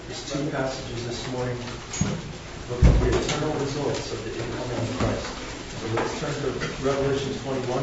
These two passages this morning look at the eternal results of the incoming of Christ. So let's turn to Revelation 21.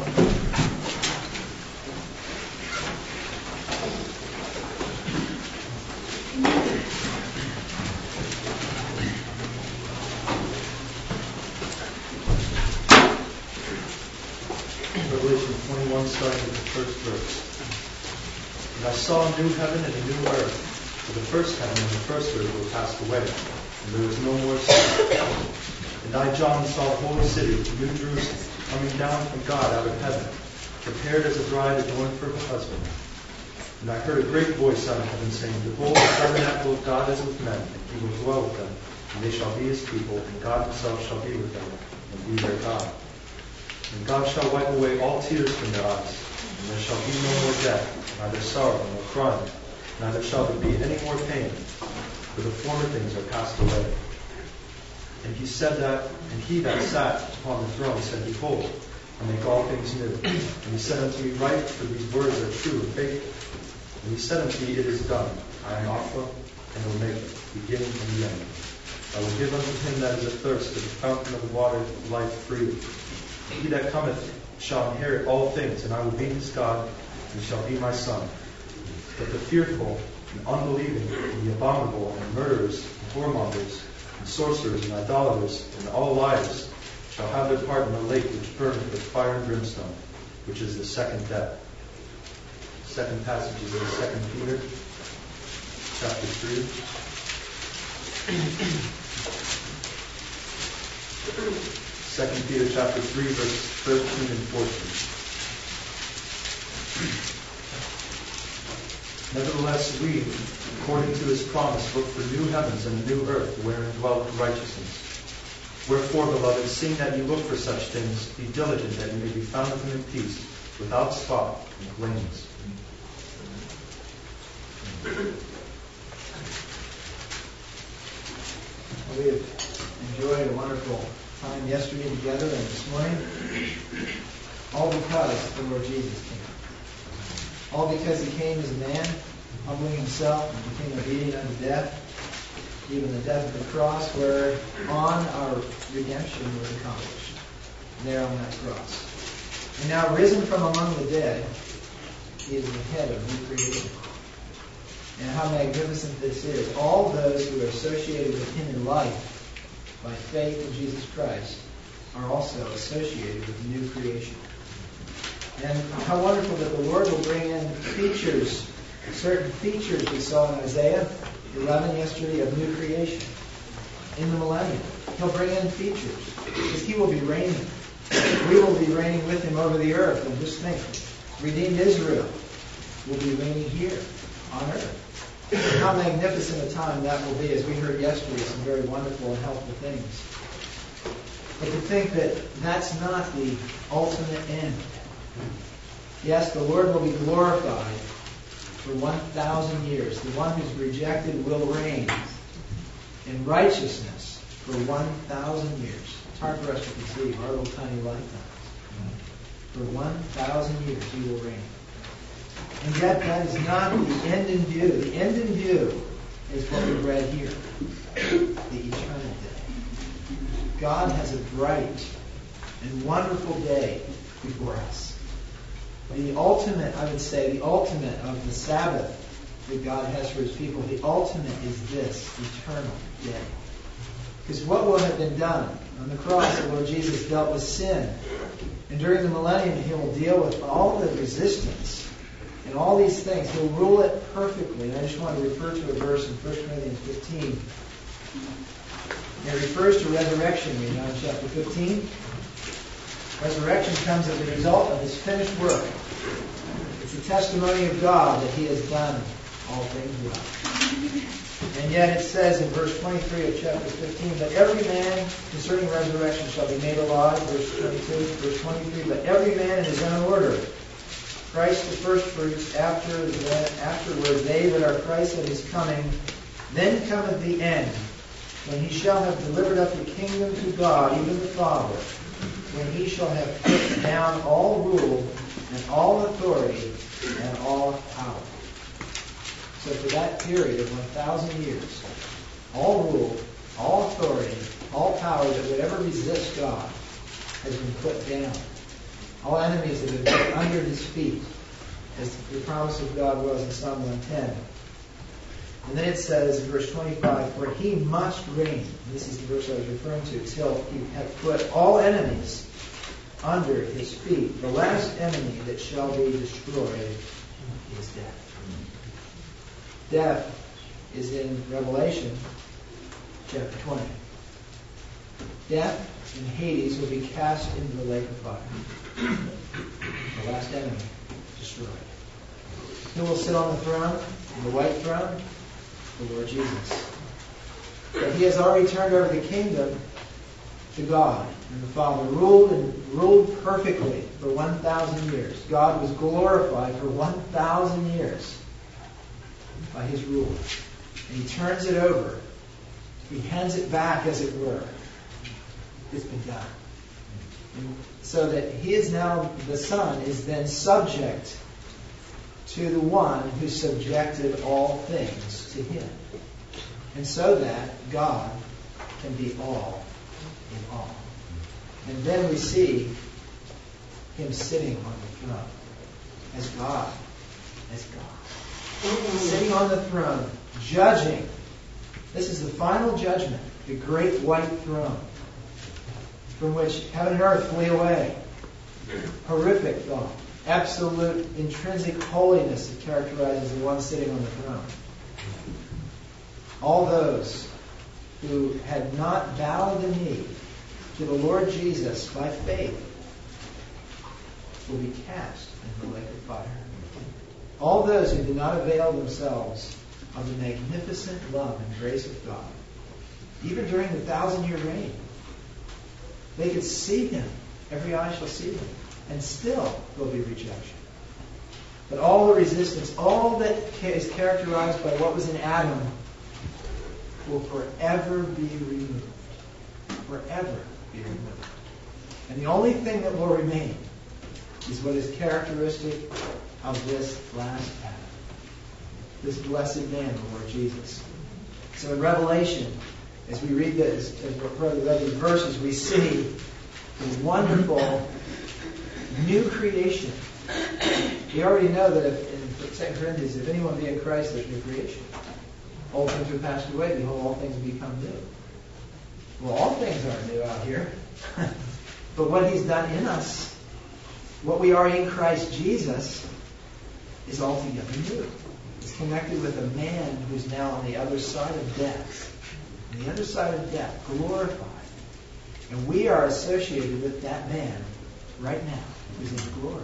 Revelation 21, starting with the first verse. And I saw a new heaven and a new earth, for the first heaven and the first earth were passed away, and there was no more sea. And I, John, saw the holy city, New Jerusalem, coming down from God out of heaven, prepared as a bride adorned for her husband. And I heard a great voice out of heaven saying, Behold, the tabernacle of God is with men, and he will dwell with them, and they shall be his people, and God himself shall be with them, and be their God. And God shall wipe away all tears from their eyes, and there shall be no more death, neither sorrow nor crying, neither shall there be any more pain, for the former things are passed away. And he said that, and he that sat upon the throne said, Behold, I make all things new. And he said unto me, Write, for these words are true and faithful. And he said unto me, It is done. I am Alpha and Omega, beginning and the end. I will give unto him that is athirst of the fountain of the water of life freely. He that cometh shall inherit all things, and I will be his God, and he shall be my son. But the fearful and unbelieving, and the abominable, and murderers, and whoremongers, and sorcerers, and idolaters, and all liars, shall have their part in the lake which burneth with fire and brimstone, which is the second death. The second passage is in 2 Peter, chapter 3. 2 Peter chapter 3, verses 13 and 14. Nevertheless, we, according to his promise, look for new heavens and a new earth, wherein dwelleth righteousness. Wherefore, beloved, seeing that you look for such things, be diligent that you may be found of him in peace, without spot and blameless. We have enjoyed a wonderful time yesterday together and this morning, all because the Lord Jesus came. All because he came as a man, humbling himself and became obedient unto death, even the death of the cross, where on our redemption was accomplished, there on that cross. And now risen from among the dead, he is the head of new creation. And how magnificent this is. All those who are associated with him in life, by faith in Jesus Christ, are also associated with the new creation. And how wonderful that the Lord will bring in features, certain features we saw in Isaiah 11 yesterday of new creation in the millennium. He'll bring in features because he will be reigning. We will be reigning with him over the earth. And just think, redeemed Israel will be reigning here on earth. How magnificent a time that will be, as we heard yesterday, some very wonderful and helpful things. But to think that that's not the ultimate end. Yes, the Lord will be glorified for 1,000 years. The one who's rejected will reign in righteousness for 1,000 years. It's hard for us to conceive our little tiny lifetimes. For 1,000 years he will reign. And yet that is not the end in view. The end in view is what we read here. The eternal day. God has a bright and wonderful day before us. The ultimate, I would say, the ultimate of the Sabbath that God has for his people, the ultimate is this eternal day. Because what will have been done on the cross, the Lord Jesus dealt with sin. And during the millennium, he will deal with all the resistance and all these things. He'll rule it perfectly. And I just want to refer to a verse in 1 Corinthians 15. It refers to resurrection. We know in chapter 15. Resurrection comes as a result of his finished work. It's a testimony of God that he has done all things well. And yet it says in verse 23 of chapter 15, But every man concerning resurrection shall be made alive. Verse 22, verse 23, But every man in his own order. Christ the firstfruits, afterward they that are Christ at his coming. Then cometh the end, when he shall have delivered up the kingdom to God, even the Father, when he shall have put down all rule and all authority and all power. So for that period of 1,000 years, all rule, all authority, all power that would ever resist God has been put down. All enemies have been put under his feet, as the promise of God was in Psalm 110. And then it says in verse 25, for he must reign, and this is the verse I was referring to, till he hath put all enemies under his feet. The last enemy that shall be destroyed is death. Death is in Revelation chapter 20. Death and Hades will be cast into the lake of fire. The last enemy destroyed. Who will sit on the throne? The white throne? The Lord Jesus. But he has already turned over the kingdom to God and the Father. Ruled perfectly for 1,000 years. God was glorified for 1,000 years by his rule. And he turns it over. He hands it back, as it were. It's been done. And so that he is now, the Son is then subject to the one who subjected all things to him. And so that God can be all in all. And then we see him sitting on the throne as God. As God. Sitting on the throne, judging. This is the final judgment, the great white throne, from which heaven and earth flee away. Horrific thought. Absolute intrinsic holiness that characterizes the one sitting on the throne. All those who had not bowed the knee to the Lord Jesus by faith will be cast into the lake of fire. All those who did not avail themselves of the magnificent love and grace of God, even during the 1,000-year reign, they could see him. Every eye shall see him. And still there'll be rejection. But all the resistance, all that is characterized by what was in Adam, will forever be removed. Forever be removed. And the only thing that will remain is what is characteristic of this last Adam. This blessed man, the Lord Jesus. So in Revelation, as we read this, as we read these verses, we see a wonderful new creation. We already know that in 2 Corinthians, if anyone be in Christ, there's new creation. All things are passed away, behold, all things have become new. Well, all things aren't new out here. But what he's done in us, what we are in Christ Jesus, is altogether new. It's connected with a man who's now on the other side of death. On the other side of death, glorified. And we are associated with that man right now, who's in glory.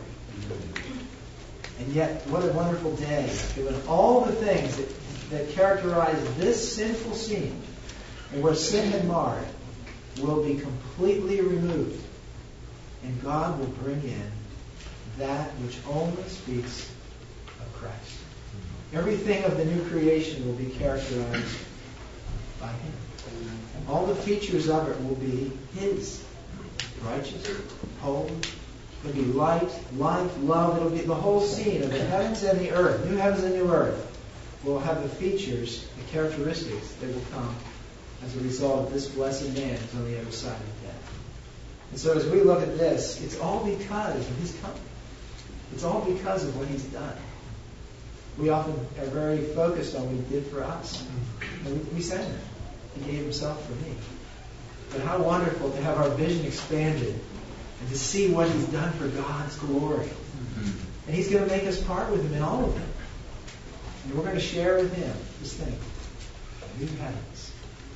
And yet, what a wonderful day, when all the things that characterize this sinful scene, and where sin had marred, will be completely removed. And God will bring in that which only speaks of Christ. Everything of the new creation will be characterized by him. All the features of it will be his. Righteous, holy, it'll be light, life, love. It'll be the whole scene of the heavens and the earth. New heavens and new earth will have the features, the characteristics that will come as a result of this blessed man who's on the other side of death. And so as we look at this, it's all because of his coming. It's all because of what he's done. We often are very focused on what he did for us. And we sang that. He gave himself for me. But how wonderful to have our vision expanded and to see what he's done for God's glory. And he's going to make us part with him in all of it. And we're going to share with him this thing. New heavens.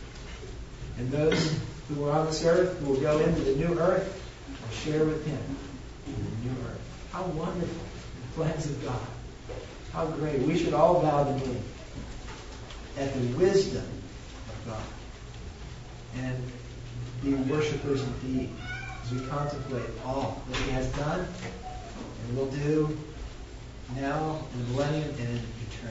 And those who are on this earth will go into the new earth and share with him in the new earth. How wonderful the plans of God. How great. We should all bow the knee at the wisdom of God and be worshipers indeed as we contemplate all that he has done and will do now in the millennium and in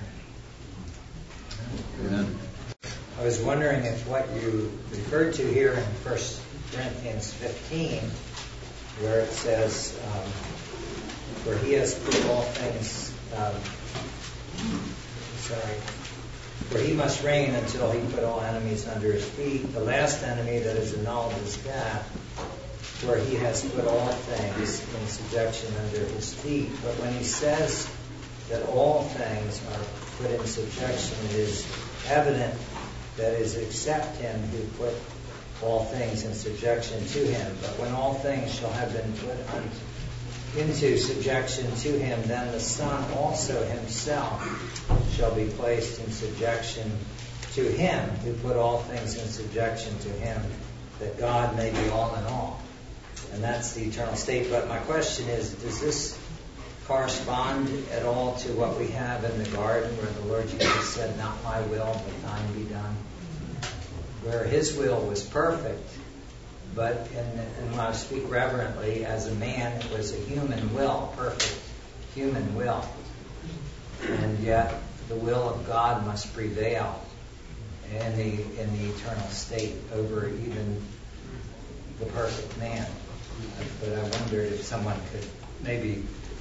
eternity. Amen. I was wondering if what you referred to here in 1 Corinthians 15, where it says, where he has put all things For he must reign until he put all enemies under his feet. The last enemy that is annulled is death, where he has put all things in subjection under his feet. But when he says that all things are put in subjection, it is evident that it is except him who put all things in subjection to him. But when all things shall have been put into subjection to him, then the Son also himself shall be placed in subjection to him who put all things in subjection to him, that God may be all in all. And that's the eternal state. But my question is, does this correspond at all to what we have in the garden where the Lord Jesus said, "Not my will, but thine be done"? Where his will was perfect, but and when I speak reverently, as a man, it was a human will, perfect human will. And yet the will of God must prevail in the eternal state over even the perfect man. But I wondered if someone could maybe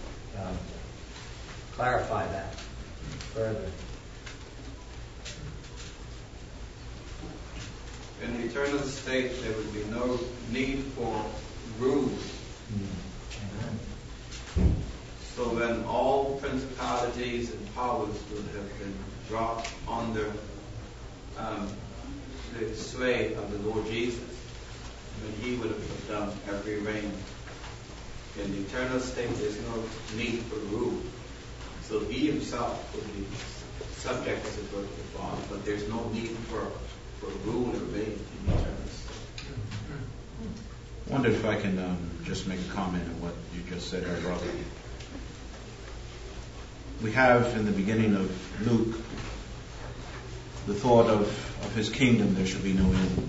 clarify that further. In the eternal state, there would be no need for rules. Amen. So then all principalities and powers would have been dropped under the sway of the Lord Jesus, and he would have put down every reign. In the eternal state, there's no need for rule. So he himself would be subject, as it were, to the Father, but there's no need for rule and reign in the eternal state. I wonder if I can just make a comment on what you just said, our brother. We have in the beginning of Luke the thought of his kingdom, there should be no end.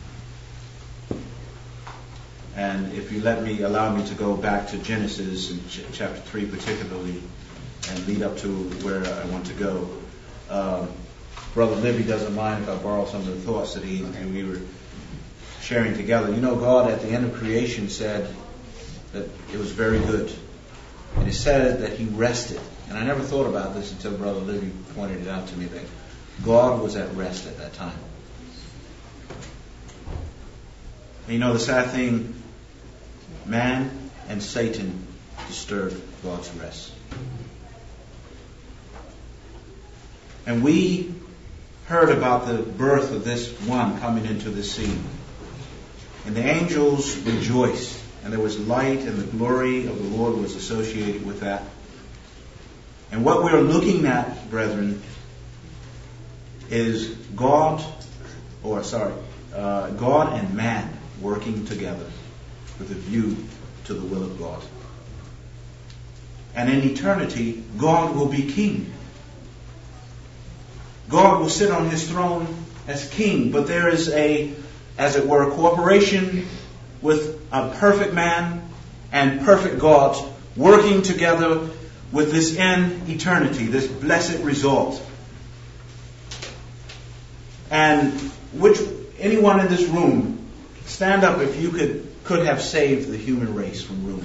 And if you allow me to go back to Genesis in chapter 3 particularly, and lead up to where I want to go. Brother Libby doesn't mind if I borrow some of the thoughts that we were sharing together. You know, God at the end of creation said that it was very good. And he said that he rested. And I never thought about this until Brother Libby pointed it out to me, that God was at rest at that time. And you know the sad thing, man and Satan disturbed God's rest. And we heard about the birth of this one coming into the scene. And the angels rejoiced. And there was light, and the glory of the Lord was associated with that. And what we're looking at, brethren, is God and man working together with a view to the will of God. And in eternity, God will be king. God will sit on his throne as king, but there is as it were, cooperation with a perfect man and perfect God working together with this end eternity, this blessed result. And anyone in this room, stand up if you could have saved the human race from ruin.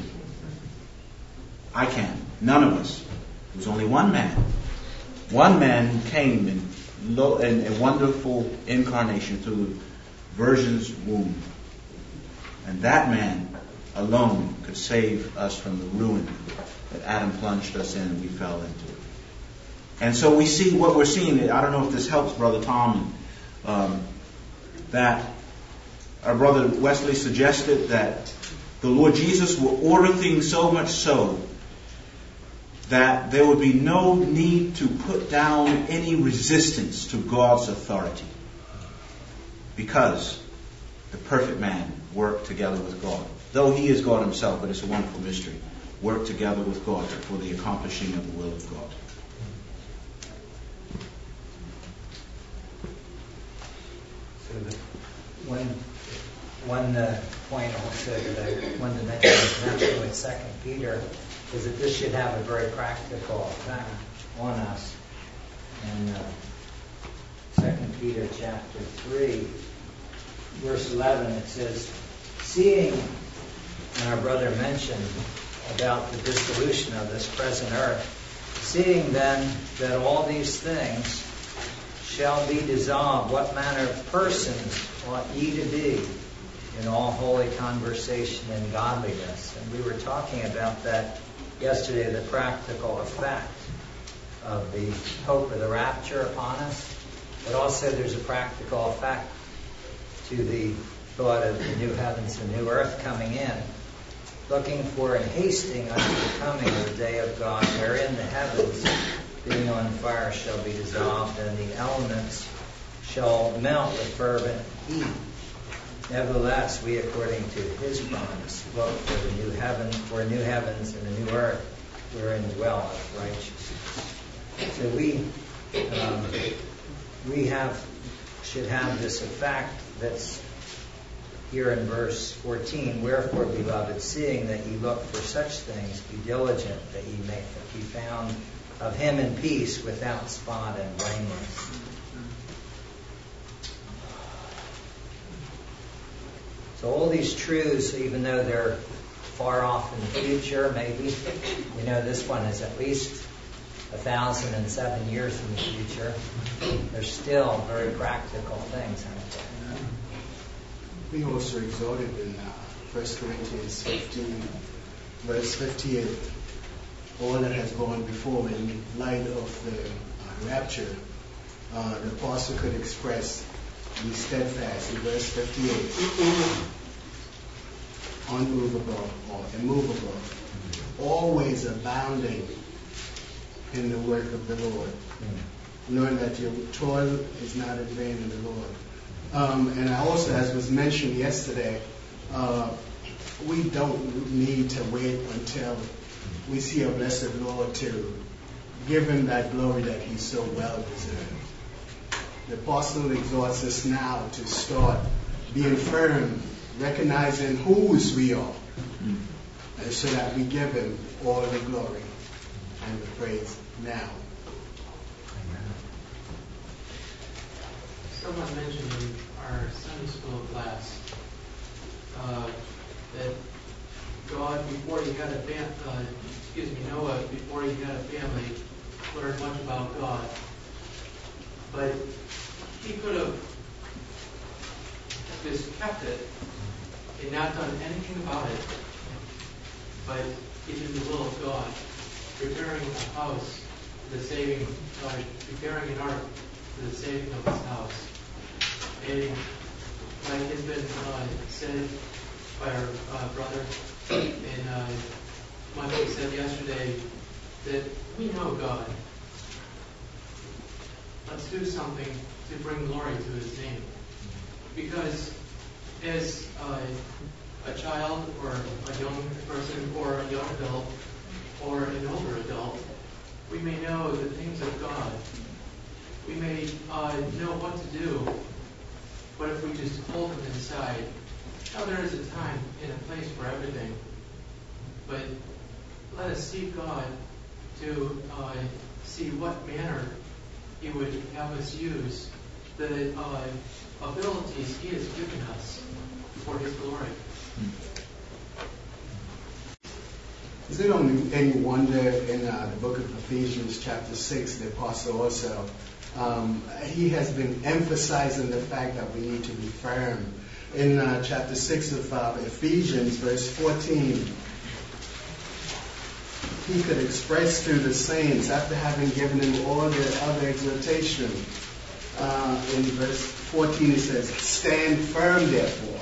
I can't. None of us. There was only one man. One man who came in a wonderful incarnation through the Virgin's womb. And that man alone could save us from the ruin that Adam plunged us in and we fell into. And so we see what we're seeing. I don't know if this helps, Brother Tom, that our brother Wesley suggested that the Lord Jesus will order things so much so that there would be no need to put down any resistance to God's authority, because the perfect man worked together with God. Though he is God himself, but it's a wonderful mystery. Worked together with God for the accomplishing of the will of God. So one point also that I wanted to mention in connection with 2 Peter is that this should have a very practical effect on us. In 2 Peter chapter 3, verse 11, it says, seeing, and our brother mentioned about the dissolution of this present earth, Seeing then that all these things shall be dissolved, what manner of persons ought ye to be in all holy conversation and godliness? And we were talking about that yesterday, the practical effect of the hope of the rapture upon us. But also there's a practical effect to the thought of the new heavens and new earth coming in, looking for and hasting unto the coming of the day of God, wherein the heavens, being on fire, shall be dissolved, and the elements shall melt with fervent heat. Nevertheless, we, according to his promise, look for the new heaven, for new heavens and a new earth, wherein dwelleth righteousness. So we should have this effect that's here in verse 14. Wherefore, beloved, seeing that ye look for such things, be diligent that ye may be found of him in peace, without spot and blameless. So all these truths, even though they're far off in the future, maybe, this one is at least 1,007 years in the future, they're still very practical things, aren't they? We also exhorted in 1 Corinthians 15, verse 58, all that has gone before in light of the rapture, the apostle could express, be steadfast in verse 58, unmovable or immovable, always abounding in the work of the Lord, knowing that your toil is not in vain in the Lord. And I also, as was mentioned yesterday, we don't need to wait until we see a blessed Lord to give him that glory that he so well deserves. The apostle exhorts us now to start being firm, recognizing whose we are, and so that we give him all the glory and the praise now. Someone mentioned in our Sunday school class that God, before he had Noah, before he had a family, learned much about God. But he could have just kept it and not done anything about it. But he did the will of God, preparing a house for the saving, preparing an ark for the saving of his house. And like has been said by our brother, and Michael said yesterday, that we know God. Let's do something to bring glory to his name. Because as a child or a young person or a young adult or an older adult, we may know the things of God. We may know what to do, but if we just hold them inside, now there is a time and a place for everything. But let us seek God to see what manner he would have us use the abilities he has given us for his glory. Is it only any wonder in the book of Ephesians chapter 6, the apostle also, he has been emphasizing the fact that we need to be firm. In chapter 6 of Ephesians, verse 14, he could express to the saints, after having given them all the other exhortation, in verse 14 it says, stand firm therefore,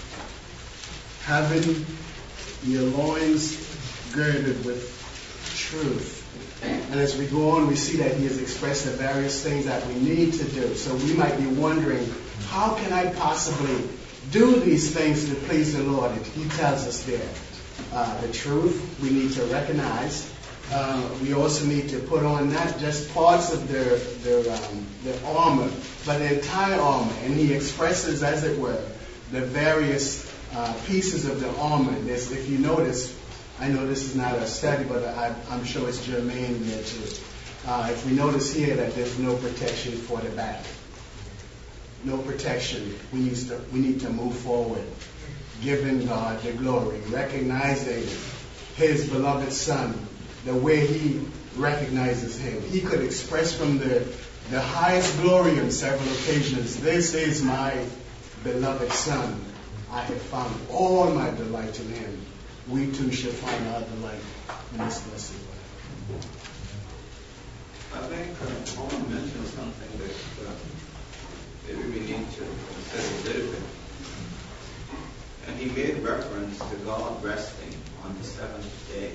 having your loins girded with truth. And as we go on, we see that he has expressed the various things that we need to do. So we might be wondering, how can I possibly do these things to please the Lord? And he tells us there. The truth we need to recognize. We also need to put on not just parts of their armor, but the entire armor. And he expresses, as it were, the various pieces of the armor. If you notice, I know this is not a study, but I'm sure it's germane there too. If we notice here that there's no protection for the back, no protection, we need to move forward, giving God the glory, recognizing his beloved Son, the way he recognizes him. He could express from the highest glory on several occasions, "This is my beloved Son. I have found all my delight in him." We too shall find our delight in this blessed one. I think I want to mention something that maybe we need to consider a little bit. And he made reference to God resting on the seventh day.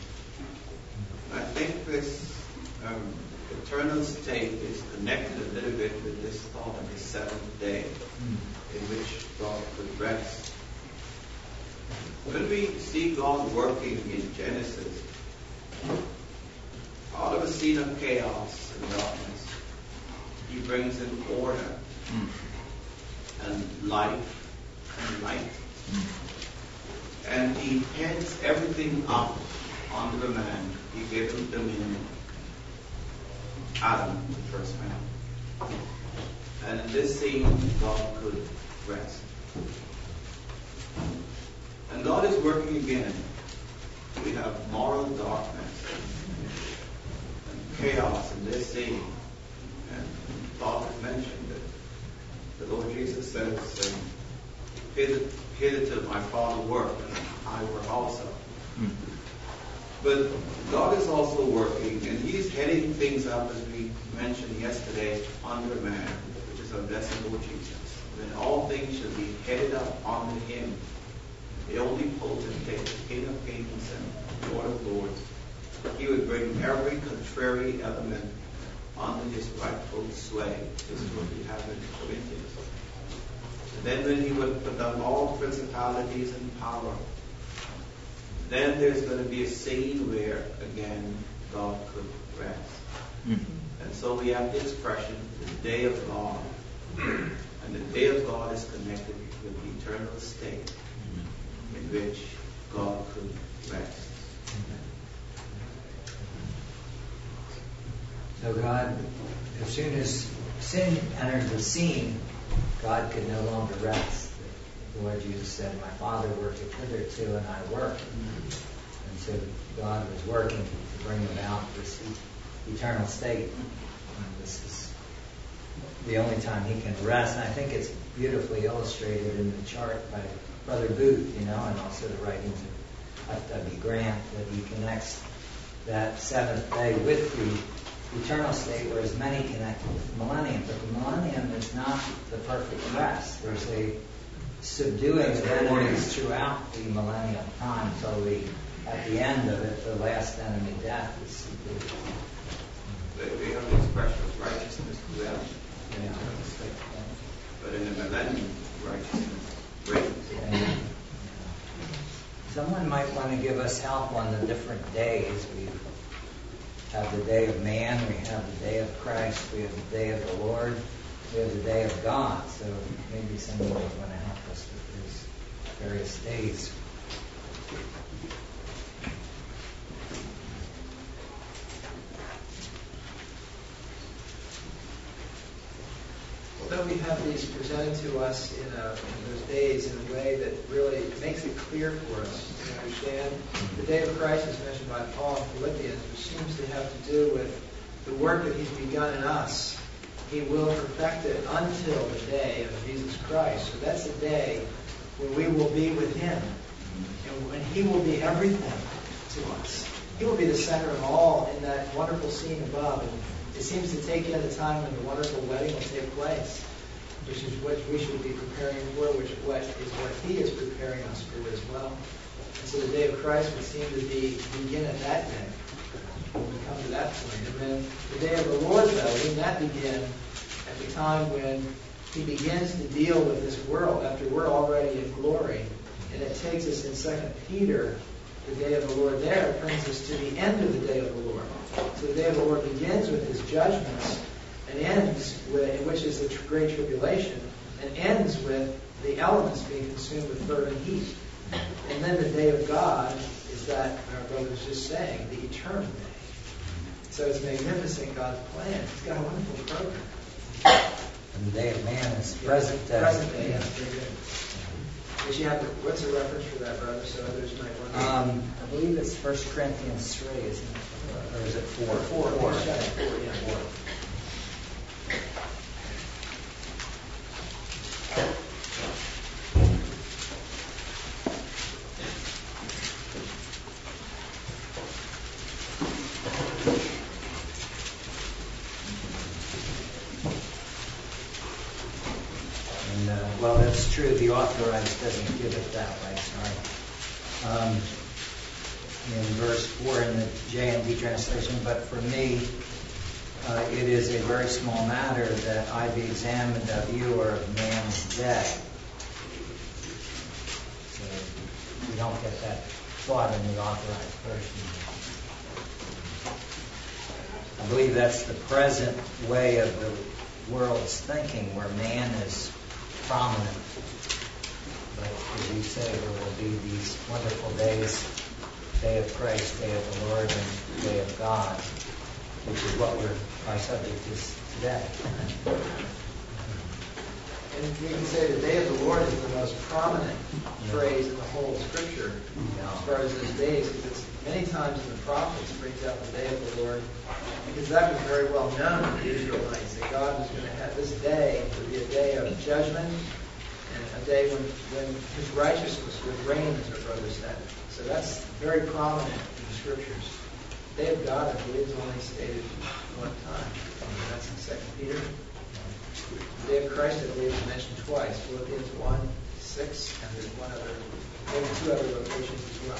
I think this eternal state is connected a little bit with this thought of the seventh day in which God could rest. When we see God working in Genesis, out of a scene of chaos and darkness, he brings in order and life and light. And he heads everything up under the man. He gave him dominion. Adam, the first man. And in this scene, God could rest. And God is working again. We have moral darkness and chaos in this scene. And Paul has mentioned that the Lord Jesus says, hitherto my Father worked, and I work also. But God is also working, and He's heading things up, as we mentioned yesterday, under man, which is our blessed Lord Jesus. Then all things shall be headed up under Him, the only potentate, the King of kings and Lord of lords. He would bring every contrary element under His rightful sway. This is what we have in Corinthians. And then when He would put down all principalities and power, then there's going to be a scene where, again, God could rest. And so we have the expression, the day of God. And the day of God is connected with the eternal state in which God could rest. So God, as soon as sin entered the scene, God could no longer rest. The Lord Jesus said, "My Father worketh hitherto, and I work." And so God was working to bring about this eternal state. And this is the only time He can rest. And I think it's beautifully illustrated in the chart by Brother Booth, and also the writings of F.W. Grant, that he connects that seventh day with the eternal state, whereas many connect it with the millennium. But the millennium is not the perfect rest. There's a subduing of enemies throughout the millennium time, so at the end of it, the last enemy, death, is subdued. We have the expression of righteousness throughout in the eternal state. But in the millennium, righteousness reigns. Someone might want to give us help on the different days. We have the day of man, we have the day of Christ, we have the day of the Lord, we have the day of God. So maybe someone might want to help us with these various days. Although we have these presented to us in those days in a way that really makes it clear for us to understand, the day of Christ is mentioned by Paul in Philippians, which seems to have to do with the work that He's begun in us. He will perfect it until the day of Jesus Christ. So that's the day when we will be with Him, and when He will be everything to us. He will be the center of all in that wonderful scene above. And it seems to take in the time when the wonderful wedding will take place, which is what we should be preparing for, which is what He is preparing us for as well. And so the day of Christ would seem to begin at that day, when we come to that point. And then the day of the Lord, though, wouldn't that begin at the time when He begins to deal with this world after we're already in glory? And it takes us in 2 Peter, the day of the Lord there, brings us to the end of the day of the Lord. So the day of the Lord begins with His judgments and ends with, which is the great tribulation, and ends with the elements being consumed with fervent heat. And then the day of God is that, our brother was just saying, the eternal day. So it's magnificent, God's plan. He's got a wonderful program. And the day of man is present day. Present day, yes, very good. But you have what's the reference for that, brother, so others might want to... I believe it's 1 Corinthians 3, isn't it? Or is it 4? Four, yeah. 4. Well, that's true. The Authorized doesn't give it that way. Sorry. In verse 4 in the JMD translation, but for me, it is a very small matter that I be examined of you or of man's day. So we don't get that thought in the Authorized version. I believe that's the present way of the world's thinking, where man is prominent. But as you say, there will be these wonderful days, day of Christ, day of the Lord, and day of God, which is what our subject is today. And we can say the day of the Lord is the most prominent phrase in the whole Scripture as far as those days, because it's many times in the prophets brings out the day of the Lord, because that was very well known to the Israelites, that God was going to have this day would be a day of judgment and a day when His righteousness would reign, as our brother said. So that's very prominent in the Scriptures. The day of God, I believe, is only stated one time. That's in 2 Peter. The day of Christ, I believe, is mentioned twice. Philippians 1:6, and there's one other, maybe 2 other locations as well.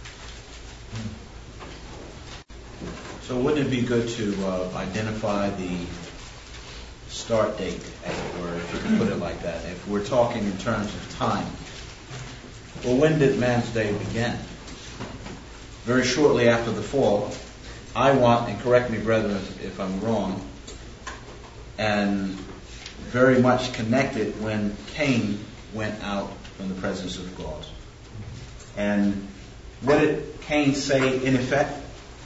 So wouldn't it be good to identify the start date, as it were, if you can put it like that, if we're talking in terms of time? Well, when did man's day begin? Very shortly after the fall. I want, and correct me, brethren, if I'm wrong, and very much connected when Cain went out from the presence of God. And what did Cain say in effect?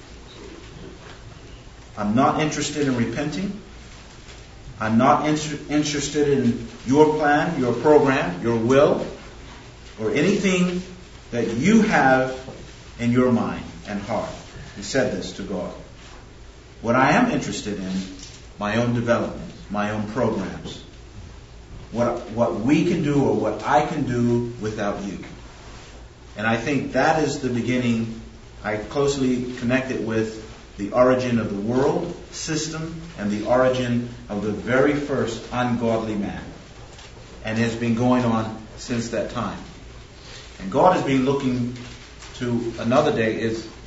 I'm not interested in repenting. I'm not interested in your plan, your program, your will, or anything that you have in your mind and heart. He said this to God. What I am interested in, my own development, my own programs. What we can do or what I can do without you. And I think that is the beginning. I closely connect it with the origin of the world system and the origin of the very first ungodly man. And it has been going on since that time. And God has been looking to another day,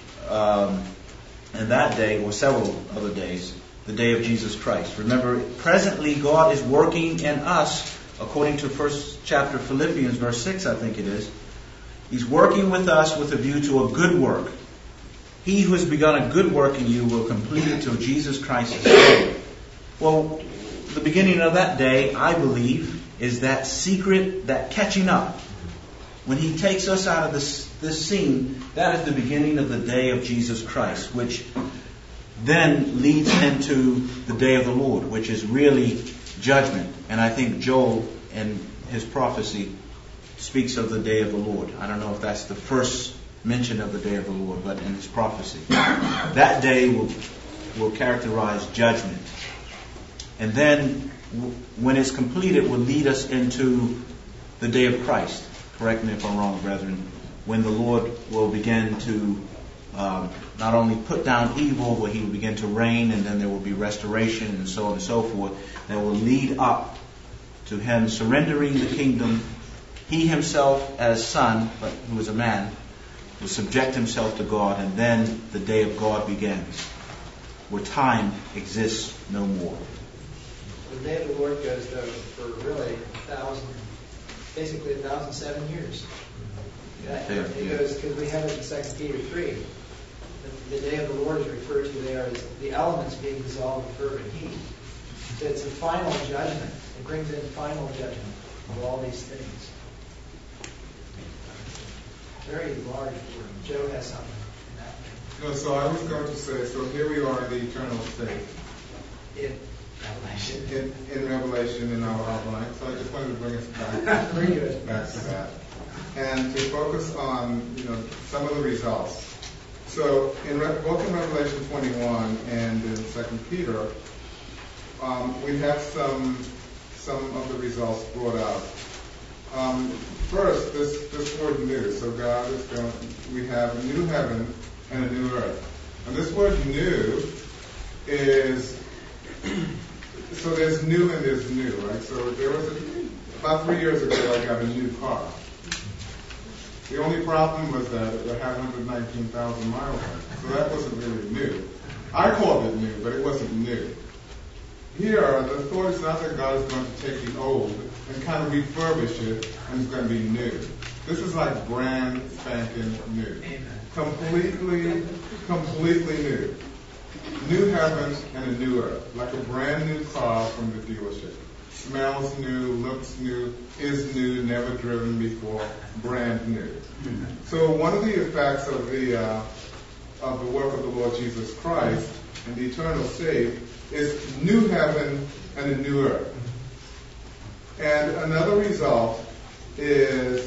and that day, or several other days, the day of Jesus Christ. Remember, presently God is working in us, according to first chapter of Philippians, verse 6, I think it is. He's working with us with a view to a good work. He who has begun a good work in you will complete it till Jesus Christ is come. Well, the beginning of that day, I believe, is that secret, that catching up. When He takes us out of this scene, that is the beginning of the day of Jesus Christ, which then leads into the day of the Lord, which is really judgment. And I think Joel, in his prophecy, speaks of the day of the Lord. I don't know if that's the first mention of the day of the Lord, but in his prophecy. That day will characterize judgment. And then, when it's complete, it will lead us into the day of Christ. Correct me if I'm wrong, brethren. When the Lord will begin to not only put down evil, but He will begin to reign, and then there will be restoration, and so on and so forth, that will lead up to Him surrendering the kingdom. He Himself, as Son, but who was a man, will subject Himself to God, and then the day of God begins, where time exists no more. The day of the Lord goes, though, for really 1,007 years. It goes, because we have it in 2 Peter 3. The day of the Lord is referred to there as the elements being dissolved in fervent heat. So it's a final judgment. It brings in final judgment of all these things. Very large word. Joe has something in that. No, so I was going to say, so here we are in the eternal state. In Revelation. In Revelation in our outline. So I just wanted to bring us back to that. And to focus on, some of the results. So both in Revelation 21 and in 2 Peter, we have some of the results brought out. First, this word new. So God is going. We have a new heaven and a new earth. And this word new is, so there's new and there's new, right? So there was about 3 years ago I got a new car. The only problem was that it had 119,000 miles on it. So that wasn't really new. I called it new, but it wasn't new. Here, the thought is not that God is going to take the old and kind of refurbish it and it's going to be new. This is like brand spanking new. Completely new. New heaven and a new earth. Like a brand new car from the dealership. Smells new, looks new, is new, never driven before, brand new. So one of the effects of the work of the Lord Jesus Christ and the eternal state is new heaven and a new earth. And another result is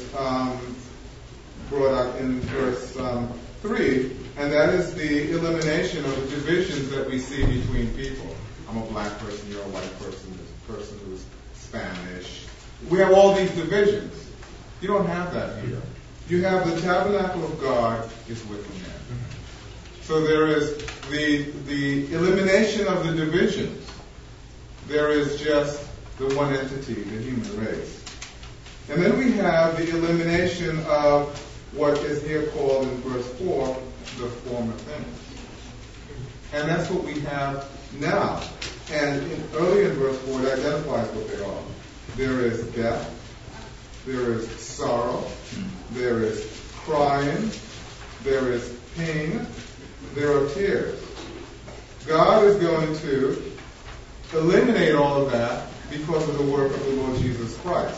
brought out in verse 3, and that is the elimination of the divisions that we see between people. I'm a black person, you're a white person, this person who's Spanish. We have all these divisions. You don't have that here. You have the tabernacle of God is with man. So there is the elimination of the divisions. There is just the one entity, the human race. And then we have the elimination of what is here called in verse 4, the former things. And that's what we have now. And early in verse 4, it identifies what they are. There is death, there is sorrow, there is crying, there is pain, there are tears. God is going to eliminate all of that because of the work of the Lord Jesus Christ.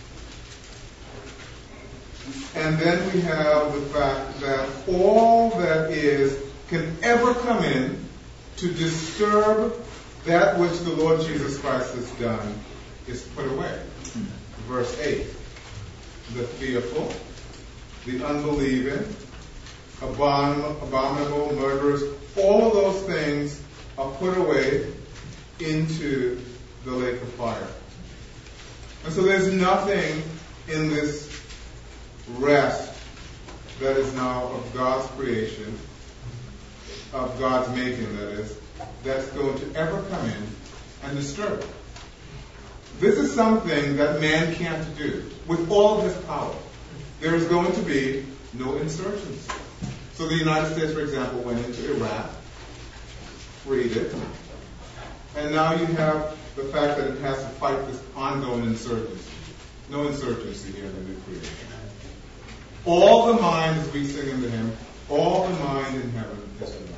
And then we have the fact that all that can ever come in to disturb that which the Lord Jesus Christ has done is put away. Verse 8. The fearful, the unbelieving, abominable, murderers, all of those things are put away into the lake of fire. And so there's nothing in this rest that is now of God's creation, of God's making, that is, that's going to ever come in and disturb. This is something that man can't do with all of his power. There is going to be no insurgency. So the United States, for example, went into Iraq, freed it, and now you have the fact that it has to fight this ongoing insurgency. No insurgency here in the new creation. All the mind, as we sing in the hymn, all the mind in heaven is one.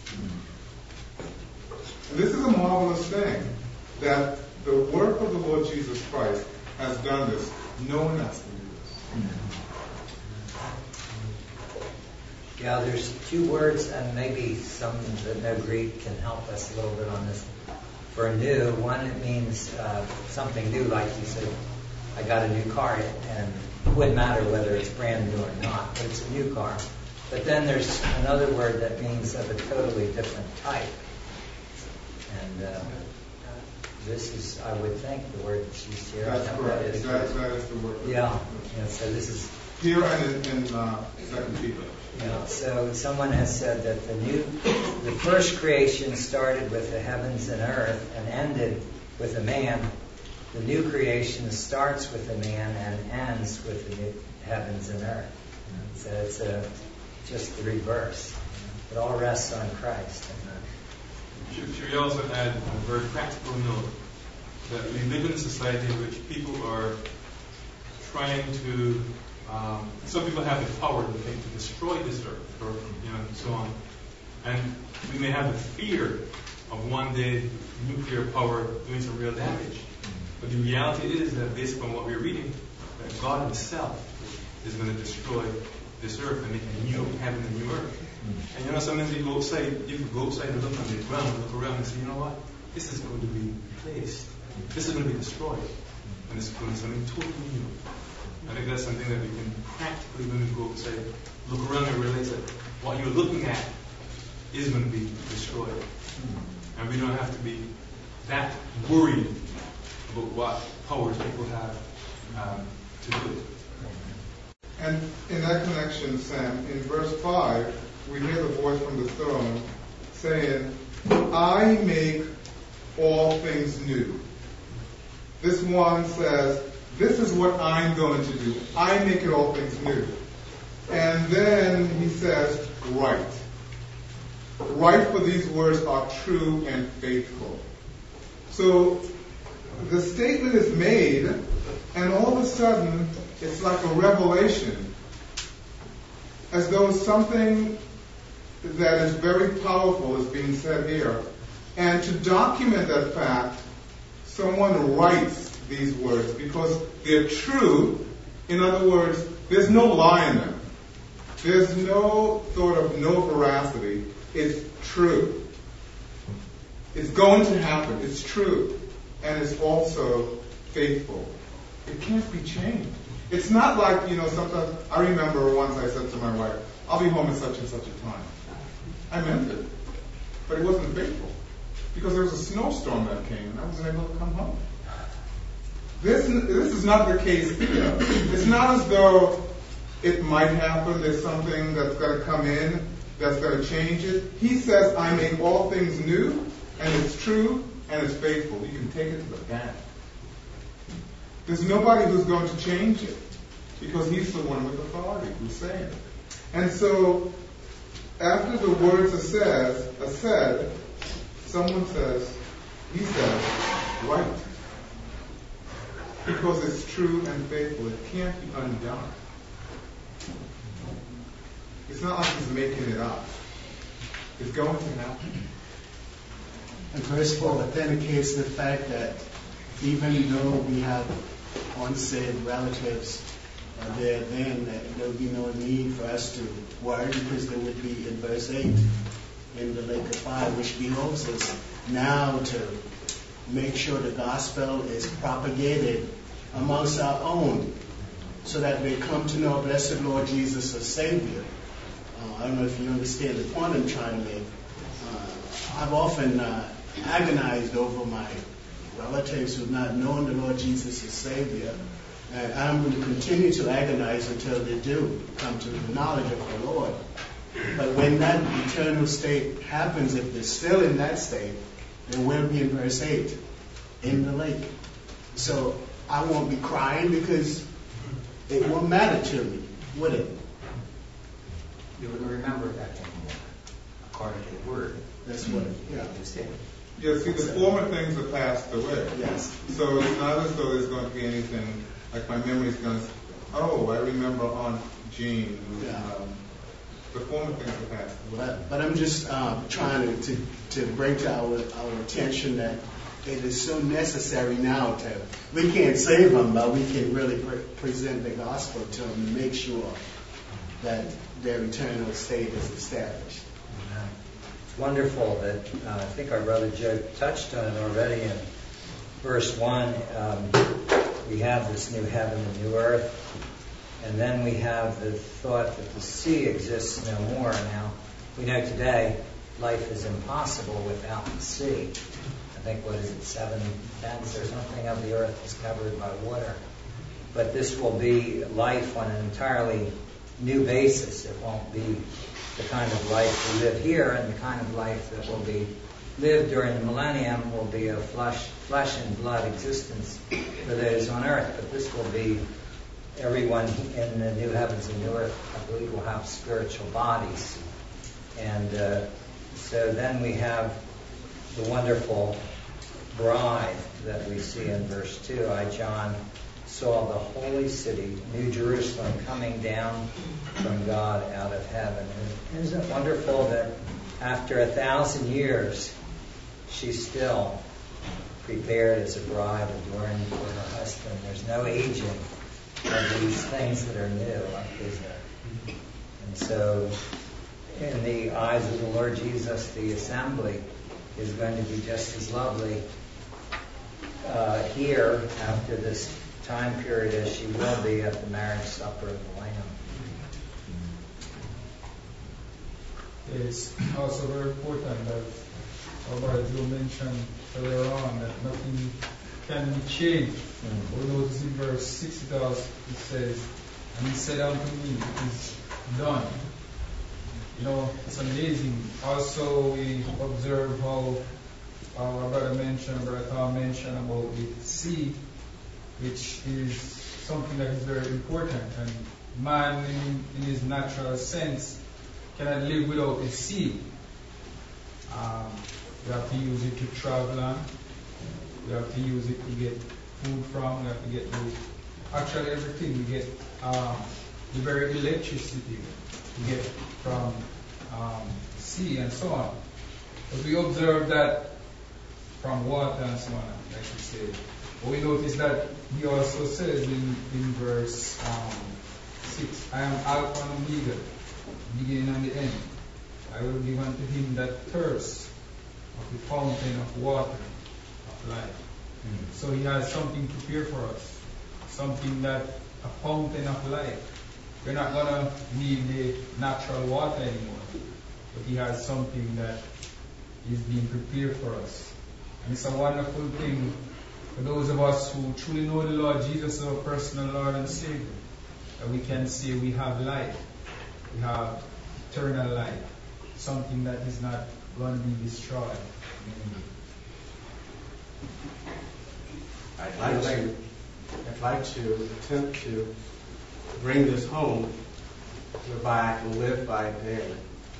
And this is a marvelous thing, that the work of the Lord Jesus Christ has done this. No one else can do this. Yeah, there's two words, and maybe some that know Greek can help us a little bit on this. For new, one, it means something new, like you said, I got a new car, and it wouldn't matter whether it's brand new or not, but it's a new car. But then there's another word that means of a totally different type. And this is, I would think, the word that's used here. That's correct. That is the word. Yeah. So this is here and in 2 Peter. Yeah. So someone has said that the first creation started with the heavens and earth and ended with a man. The new creation starts with a man and ends with the new heavens and earth. So it's just the reverse. It all rests on Christ. Should we also add a very practical note that we live in a society in which people are trying to, some people have the power to destroy this earth, or and so on. And we may have the fear of one day nuclear power doing some real damage. But the reality is that based upon what we're reading, that God Himself is going to destroy this earth and make a new heaven and new earth. And sometimes you go outside, and look on the ground, look around and say, you know what? This is going to be replaced. This is going to be destroyed. And this is going to be something totally new. I think that's something that we can practically, when we go say, look around and realize that what you're looking at is going to be destroyed. And we don't have to be that worried about what powers people have to do it. And in that connection, Sam, in verse 5, we hear the voice from the throne saying, I make all things new. This one says, this is what I'm going to do. I make it all things new. And then he says, right. Right, for these words are true and faithful. So the statement is made, and all of a sudden, it's like a revelation, as though something that is very powerful is being said here. And to document that fact, someone writes these words because they're true. In other words, there's no lie in them. There's no thought of no veracity. It's true. It's going to happen. It's true. And it's also faithful. It can't be changed. It's not like, sometimes, I remember once I said to my wife, I'll be home at such and such a time. I meant it. But it wasn't faithful. Because there was a snowstorm that came and I wasn't able to come home. This is not the case here. It's not as though it might happen, there's something that's going to come in that's going to change it. He says, I make all things new, and it's true, and it's faithful. You can take it to the bank. There's nobody who's going to change it, because he's the one with authority who's saying it. And so, after the words are said, someone says, he says, right. Because it's true and faithful. It can't be undone. It's not like he's making it up. It's going to happen. And verse 4 authenticates the fact that even though we have unsaved relatives there, then there would be no need for us to worry, because there would be, in verse 8, in the lake of fire, which behoves us now to make sure the gospel is propagated amongst our own, so that they come to know blessed Lord Jesus as Savior. I don't know if you understand the point I'm trying to make. I've often agonized over my relatives who have not known the Lord Jesus as Savior, and I'm going to continue to agonize until they do come to the knowledge of the Lord. But when that eternal state happens, if they're still in that state, they will be in verse 8, in the lake. So I won't be crying because it won't matter to me, would it? You would remember that anymore, according to the word. That's what Yeah, see, the former things are passed away. Yes. So it's not as though there's going to be anything, like my memory's going to, I remember Aunt Jean. The former things are passed away. But I'm just trying to bring to our attention that it is so necessary now we can't save them, but we can really present the gospel to them and make sure that their eternal state is established. It's wonderful that I think our brother Joe touched on it already in verse 1. We have this new heaven and new earth. And then we have the thought that the sea exists no more. Now, we know today life is impossible without the sea. I think, 7/10 or something of the earth is covered by water. But this will be life on an entirely new basis. It won't be the kind of life we live here, and the kind of life that will be lived during the millennium will be a flesh and blood existence for those on earth. But this will be everyone in the new heavens and new earth, I believe, will have spiritual bodies. And so then we have the wonderful bride that we see in verse 2. I, John, saw the holy city, New Jerusalem, coming down from God out of heaven. And isn't it wonderful that after 1,000 years, she's still prepared as a bride adorned for her husband. There's no aging of these things that are new, is there? And so, in the eyes of the Lord Jesus, the assembly is going to be just as lovely here after this time period as she will be at the marriage supper of the Lamb. It's also very important that our brother Joe mentioned earlier on that nothing can be changed. We notice in verse 6 it says, "And he said unto me, it is done." You know, it's amazing. Also, we observe how our brother Tom mentioned about the sea, which is something that is very important. And man, in his natural sense, cannot live without the sea. We have to use it to travel on. We have to use it to get food from. We have to get actually everything. We get the very electricity we get from sea and so on. But we observe that from water and so on, like we say. But we notice that he also says in verse 6, "I am Alpha and Omega, beginning and the end. I will give unto him that thirsts of the fountain of water of life." So he has something prepared for us, something that a fountain of life. We're not going to need the natural water anymore, but he has something that is being prepared for us. And it's a wonderful thing for those of us who truly know the Lord Jesus as our personal Lord and Savior, that we can say we have life. We have eternal life, something that is not going to be destroyed. I'd like to attempt to bring this home whereby I can live by it daily.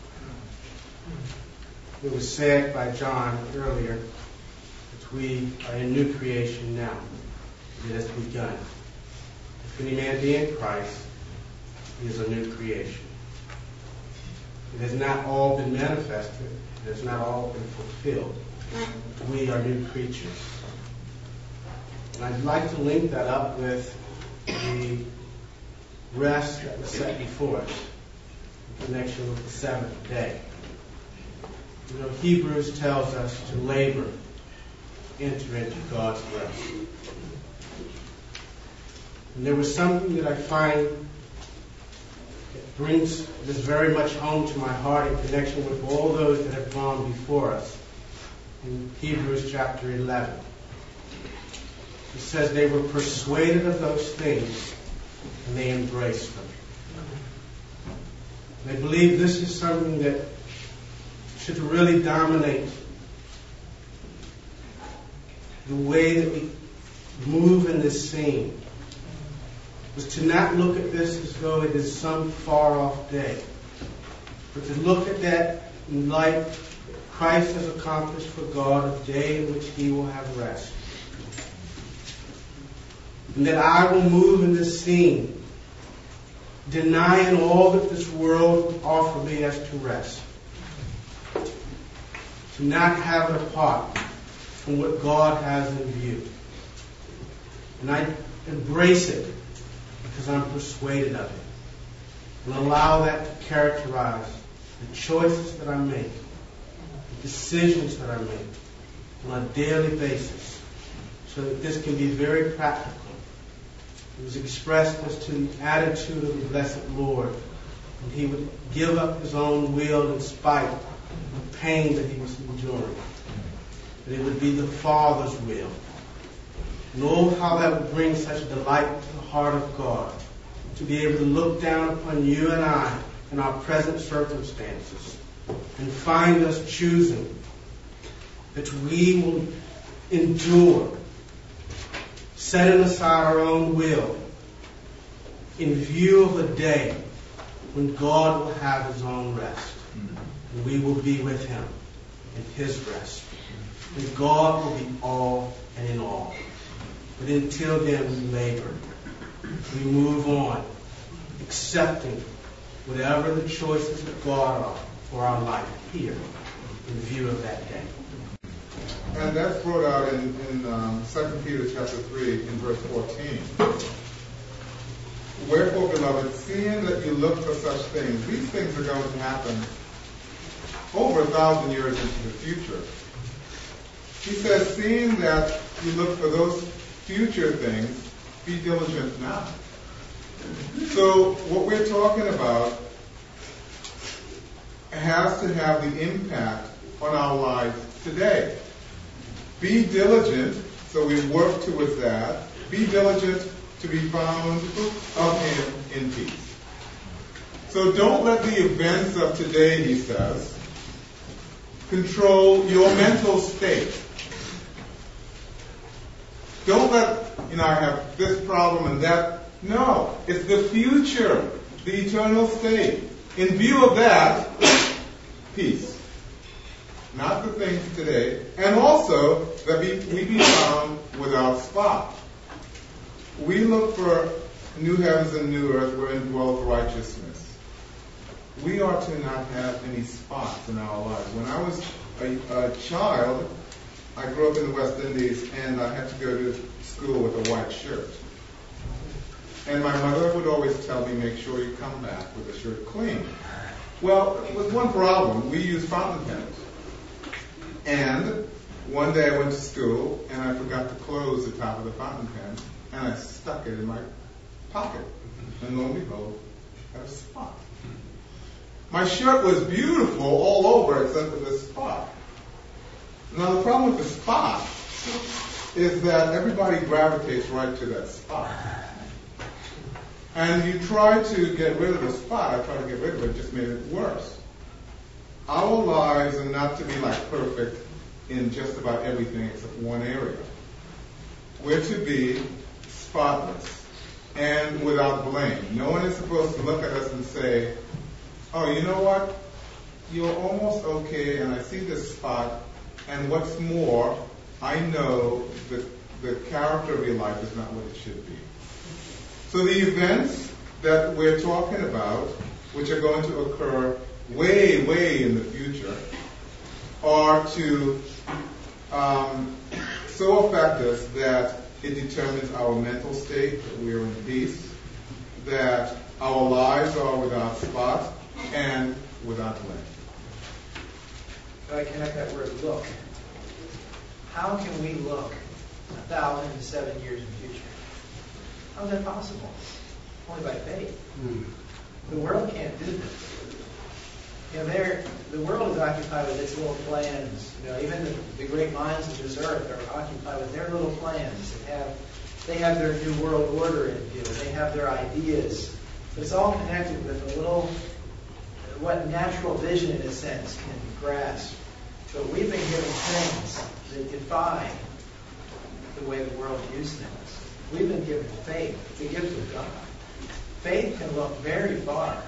It was said by John earlier that we are a new creation now. It has begun. If any man be in Christ, he is a new creation. It has not all been manifested. It has not all been fulfilled. We are new creatures. And I'd like to link that up with the rest that was set before us in connection with the seventh day. You know, Hebrews tells us to labor, enter into God's rest. And there was something that I find that brings this very much home to my heart in connection with all those that have gone before us. In Hebrews chapter 11, it says they were persuaded of those things and they embraced them. And I believe this is something that should really dominate the way that we move in this scene, was to not look at this as though it is some far-off day, but to look at that in light Christ has accomplished for God, a day in which he will have rest. And that I will move in this scene, denying all that this world would offer me as to rest. To not have it apart from what God has in view. And I embrace it because I'm persuaded of it. And allow that to characterize the choices that I make, the decisions that I make on a daily basis, so that this can be very practical. It was expressed as to the attitude of the blessed Lord, and he would give up his own will in spite of the pain that he was enduring. That it would be the Father's will. And oh, how that would bring such delight to the heart of God, to be able to look down upon you and I in our present circumstances and find us choosing that we will endure, setting aside our own will in view of a day when God will have his own rest. And we will be with him in his rest. And God will be all and in all. But until then, we labor. We move on, accepting whatever the choices of God are for our life here in view of that day. And that's brought out in 2 Peter chapter 3 in verse 14. Wherefore, beloved, seeing that you look for such things, these things are going to happen over 1,000 years into the future. He says, seeing that you look for those future things, Be diligent now. So what we're talking about has to have the impact on our lives today. Be diligent, so we work towards that. Be diligent to be found of Him in peace. So don't let the events of today, he says, control your mental state. Don't let, I have this problem and that. No, it's the future, the eternal state. In view of that, peace. Not the things today. And also that we be found without spot. We look for new heavens and new earth wherein dwelleth righteousness. We are to not have any spots in our lives. When I was a child, I grew up in the West Indies, and I had to go to school with a white shirt. And my mother would always tell me, make sure you come back with the shirt clean. Well, with one problem, we use fountain pens. And one day I went to school, and I forgot to close the top of the fountain pen, and I stuck it in my pocket. And lo and behold, I had a spot. My shirt was beautiful all over except for this spot. Now the problem with the spot is that everybody gravitates right to that spot. And you try to get rid of the spot. I tried to get rid of it, it just made it worse. Our lives are not to be like perfect in just about everything except one area. We're to be spotless and without blame. No one is supposed to look at us and say, oh, you know what? You're almost okay, and I see this spot, and what's more, I know that the character of your life is not what it should be. So the events that we're talking about, which are going to occur way, way in the future, are to so affect us that it determines our mental state, that we are in peace, that our lives are without spot and without blame. Can I connect that word look? How can we look 1,007 years in the future? How is that possible? Only by faith. The world can't do this. The world is occupied with its little plans. Even the great minds of this earth are occupied with their little plans. They have their new world order in view. They have their ideas. But it's all connected with a little, what natural vision, in a sense, can grasp. But we've been given things that defy the way the world views things. We've been given faith, the gift of God. Faith can look very far.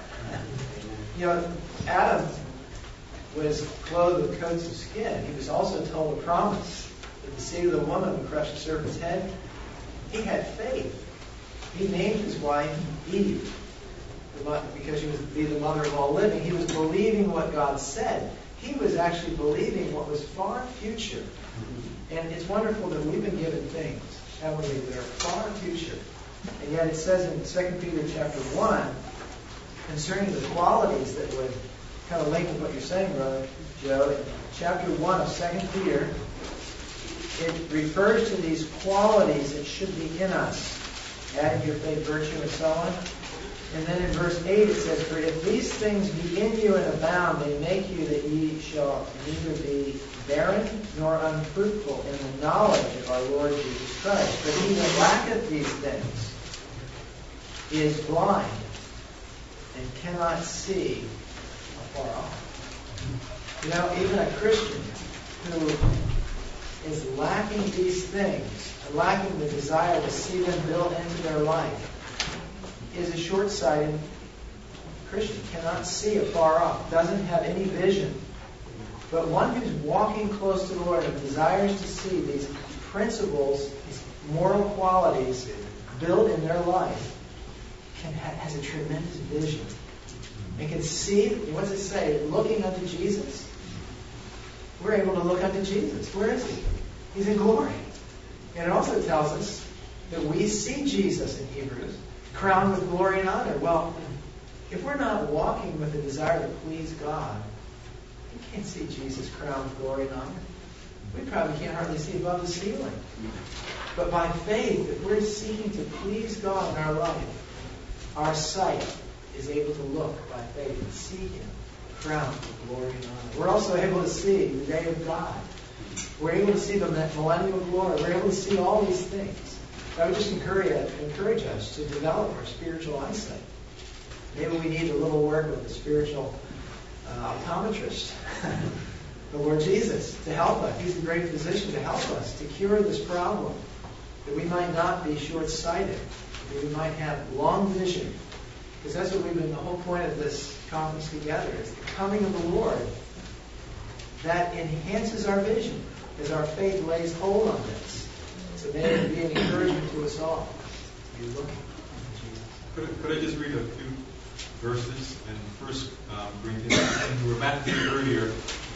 Adam was clothed with coats of skin. He was also told a promise that the seed of the woman would crush the serpent's head. He had faith. He named his wife Eve because she was to be the mother of all living. He was believing what God said. He was actually believing what was far future. And it's wonderful that we've been given things, haven't we, that are far future. And yet it says in 2 Peter chapter 1, concerning the qualities that would kind of link with what you're saying, Brother Joe, in chapter 1 of 2 Peter, it refers to these qualities that should be in us, adding your faith, virtue, and so on. And then in verse 8 it says, for if these things be in you and abound, they make you that ye shall neither be barren nor unfruitful in the knowledge of our Lord Jesus Christ. But he that lacketh these things is blind and cannot see afar off. Even a Christian who is lacking these things, lacking the desire to see them built into their life, is a short-sighted Christian, cannot see afar off, doesn't have any vision. But one who's walking close to the Lord and desires to see these principles, these moral qualities built in their life, has a tremendous vision. And can see, what's it say? Looking unto Jesus. We're able to look unto Jesus. Where is He? He's in glory. And it also tells us that we see Jesus in Hebrews, crowned with glory and honor. Well, if we're not walking with a desire to please God, we can't see Jesus crowned with glory and honor. we probably can't hardly see above the ceiling. But by faith, if we're seeking to please God in our life, our sight is able to look by faith and see Him crowned with glory and honor. We're also able to see the day of God. We're able to see the millennial glory. We're able to see all these things. I would just encourage us to develop our spiritual eyesight. Maybe we need a little work with the spiritual optometrist, the Lord Jesus, to help us. He's the great physician to help us to cure this problem, that we might not be short-sighted, that we might have long vision. Because that's what we've been, the whole point of this conference together, is the coming of the Lord that enhances our vision as our faith lays hold on this. So may it be an encouragement to us all to be looking at Jesus. Could I just read a few verses in 1 Corinthians? And we were back here earlier.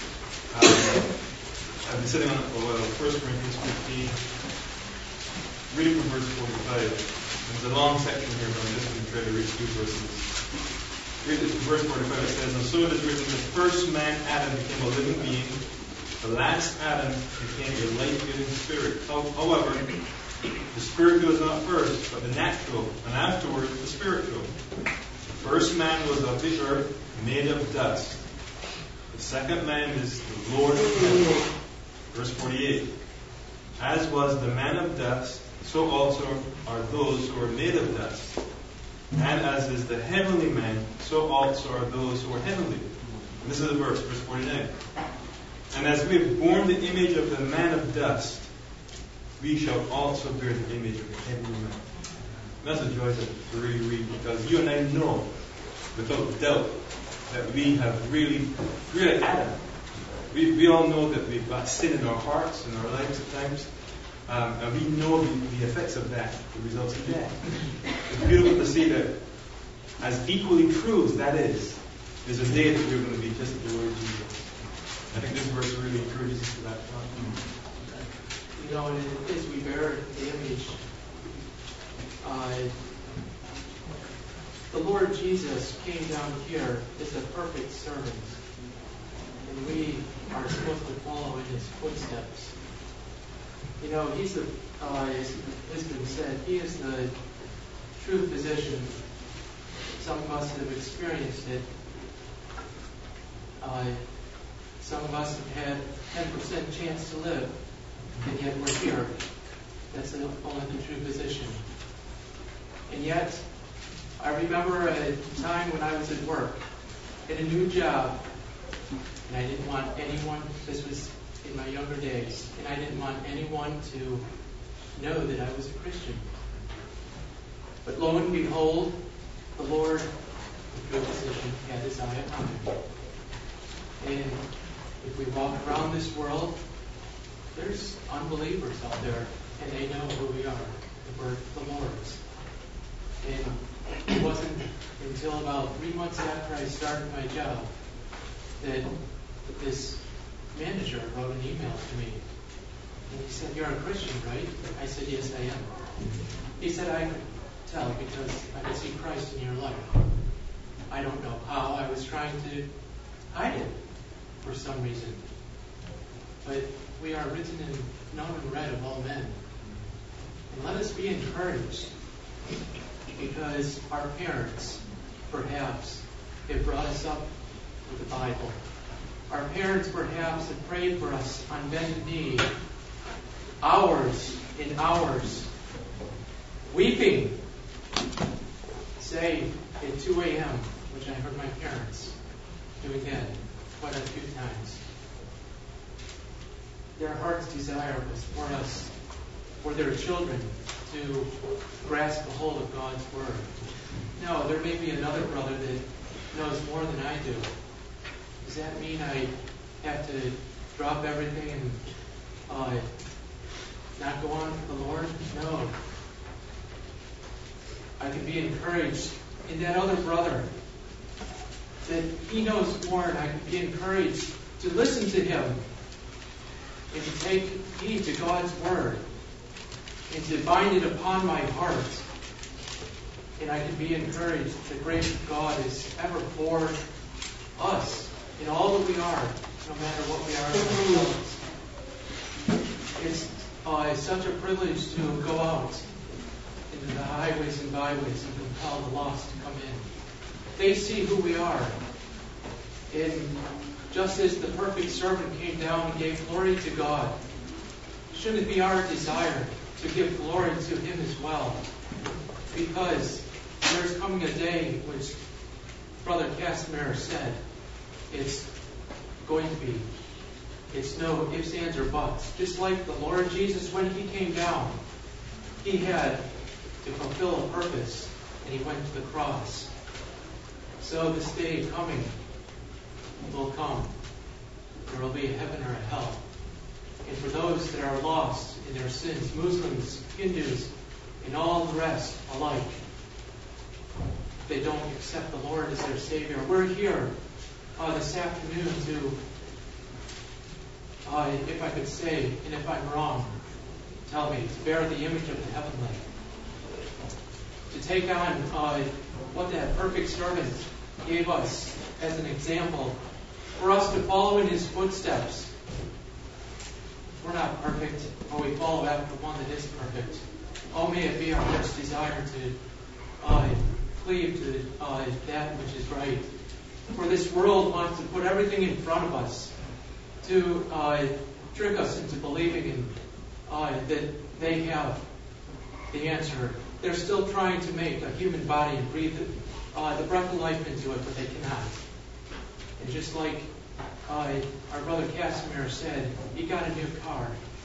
I've been sitting on 1 Corinthians 15, reading from verse 45. There's a long section here, but I'm just going to try to read a few verses. Read it from verse 45. It says, "And so it is written, the first man, Adam, became a living being. The last Adam became a life-giving spirit. However, the spiritual is not first, but the natural, and afterwards the spiritual. The first man was of the earth, made of dust. The second man is the Lord of heaven." Verse 48. "As was the man of dust, so also are those who are made of dust. And as is the heavenly man, so also are those who are heavenly." And this is the verse 49. "And as we have borne the image of the man of dust, we shall also bear the image of the heavenly man." And that's a joy to really read, because you and I know, without doubt, that we have really Adam. We all know that we've got sin in our hearts and our lives at times. And we know the effects of that, the results of that. It's beautiful to see that, as equally true as that is, there's a day that we're going to be just like the Lord Jesus. I think this verse really encourages us to that thought. You know, and as we bear the image, the Lord Jesus came down here as a perfect servant, and we are supposed to follow in His footsteps. You know, He's the, as has been said, He is the true physician. Some of us have experienced it. Some of us have had 10% chance to live, and yet we're here. That's only the true physician. And yet, I remember a time when I was at work, in a new job, and I didn't want anyone, this was in my younger days, and I didn't want anyone to know that I was a Christian. But lo and behold, the Lord, the true physician, had His eye upon me. And if we walk around this world, there's unbelievers out there, and they know who we are, that we're the Lord's. And it wasn't until about 3 months after I started my job that this manager wrote an email to me. And he said, "You're a Christian, right?" I said, "Yes, I am." He said, "I could tell because I could see Christ in your life." I don't know how. I was trying to hide it for some reason. But we are written and known and read of all men. And let us be encouraged, because our parents, perhaps, have brought us up with the Bible. Our parents, perhaps, have prayed for us on bended knee, hours and hours, weeping, say, at 2 a.m., which I heard my parents doing that quite a few times. Their heart's desire was for us, for their children, to grasp a hold of God's Word. No, there may be another brother that knows more than I do. Does that mean I have to drop everything and not go on for the Lord? No. I can be encouraged in that other brother, that he knows more, and I can be encouraged to listen to him and to take heed to God's Word and to bind it upon my heart. And I can be encouraged that the grace of God is ever for us in all that we are, no matter what we are in ourselves. It's such a privilege to go out into the highways and byways and compel the lost to come in. They see who we are. And just as the perfect servant came down and gave glory to God, shouldn't it be our desire to give glory to Him as well? Because there's coming a day which Brother Casimir said it's going to be. It's no ifs, ands, or buts. Just like the Lord Jesus, when He came down, He had to fulfill a purpose, and He went to the cross. So this day coming will come. There will be a heaven or a hell. And for those that are lost in their sins, Muslims, Hindus, and all the rest alike, they don't accept the Lord as their Savior. We're here this afternoon to, if I could say, and if I'm wrong, tell me, to bear the image of the heavenly. To take on what that perfect servant gave us as an example, for us to follow in His footsteps. We're not perfect, but we follow after one that is perfect. Oh, may it be our heart's desire to cleave to that which is right. For this world wants to put everything in front of us to trick us into believing that they have the answer. They're still trying to make a human body and breathe the breath of life into it, but they cannot. And just like our brother Casimir said, he got a new car.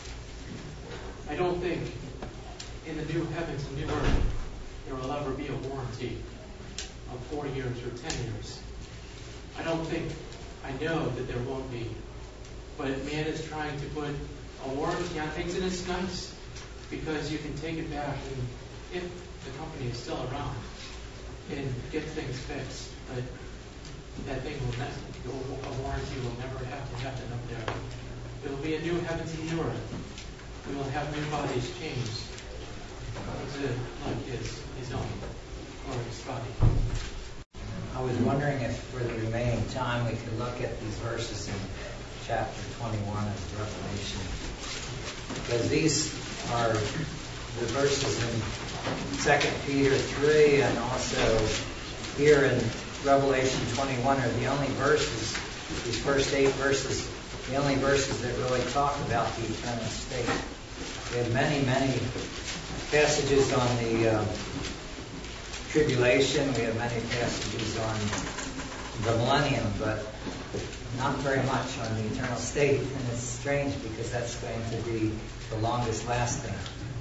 I don't think in the new heavens and new earth there will ever be a warranty of 4 years or 10 years. I know that there won't be. But man is trying to put a warranty on things, and it's nice because you can take it back and if the company is still around and get things fixed. But that thing will never, a warranty will never have to happen up there. It will be a new heavens and new earth. We will have new bodies changed to like his own glorious body. I was wondering if for the remaining time we could look at these verses in chapter 21 of Revelation. Because these are the verses in 2 Peter 3 and also here in Revelation 21 are the only verses, these first 8 verses, the only verses that really talk about the eternal state. We have many, many passages on the tribulation. We have many passages on the millennium, but not very much on the eternal state. And it's strange because that's going to be the longest lasting.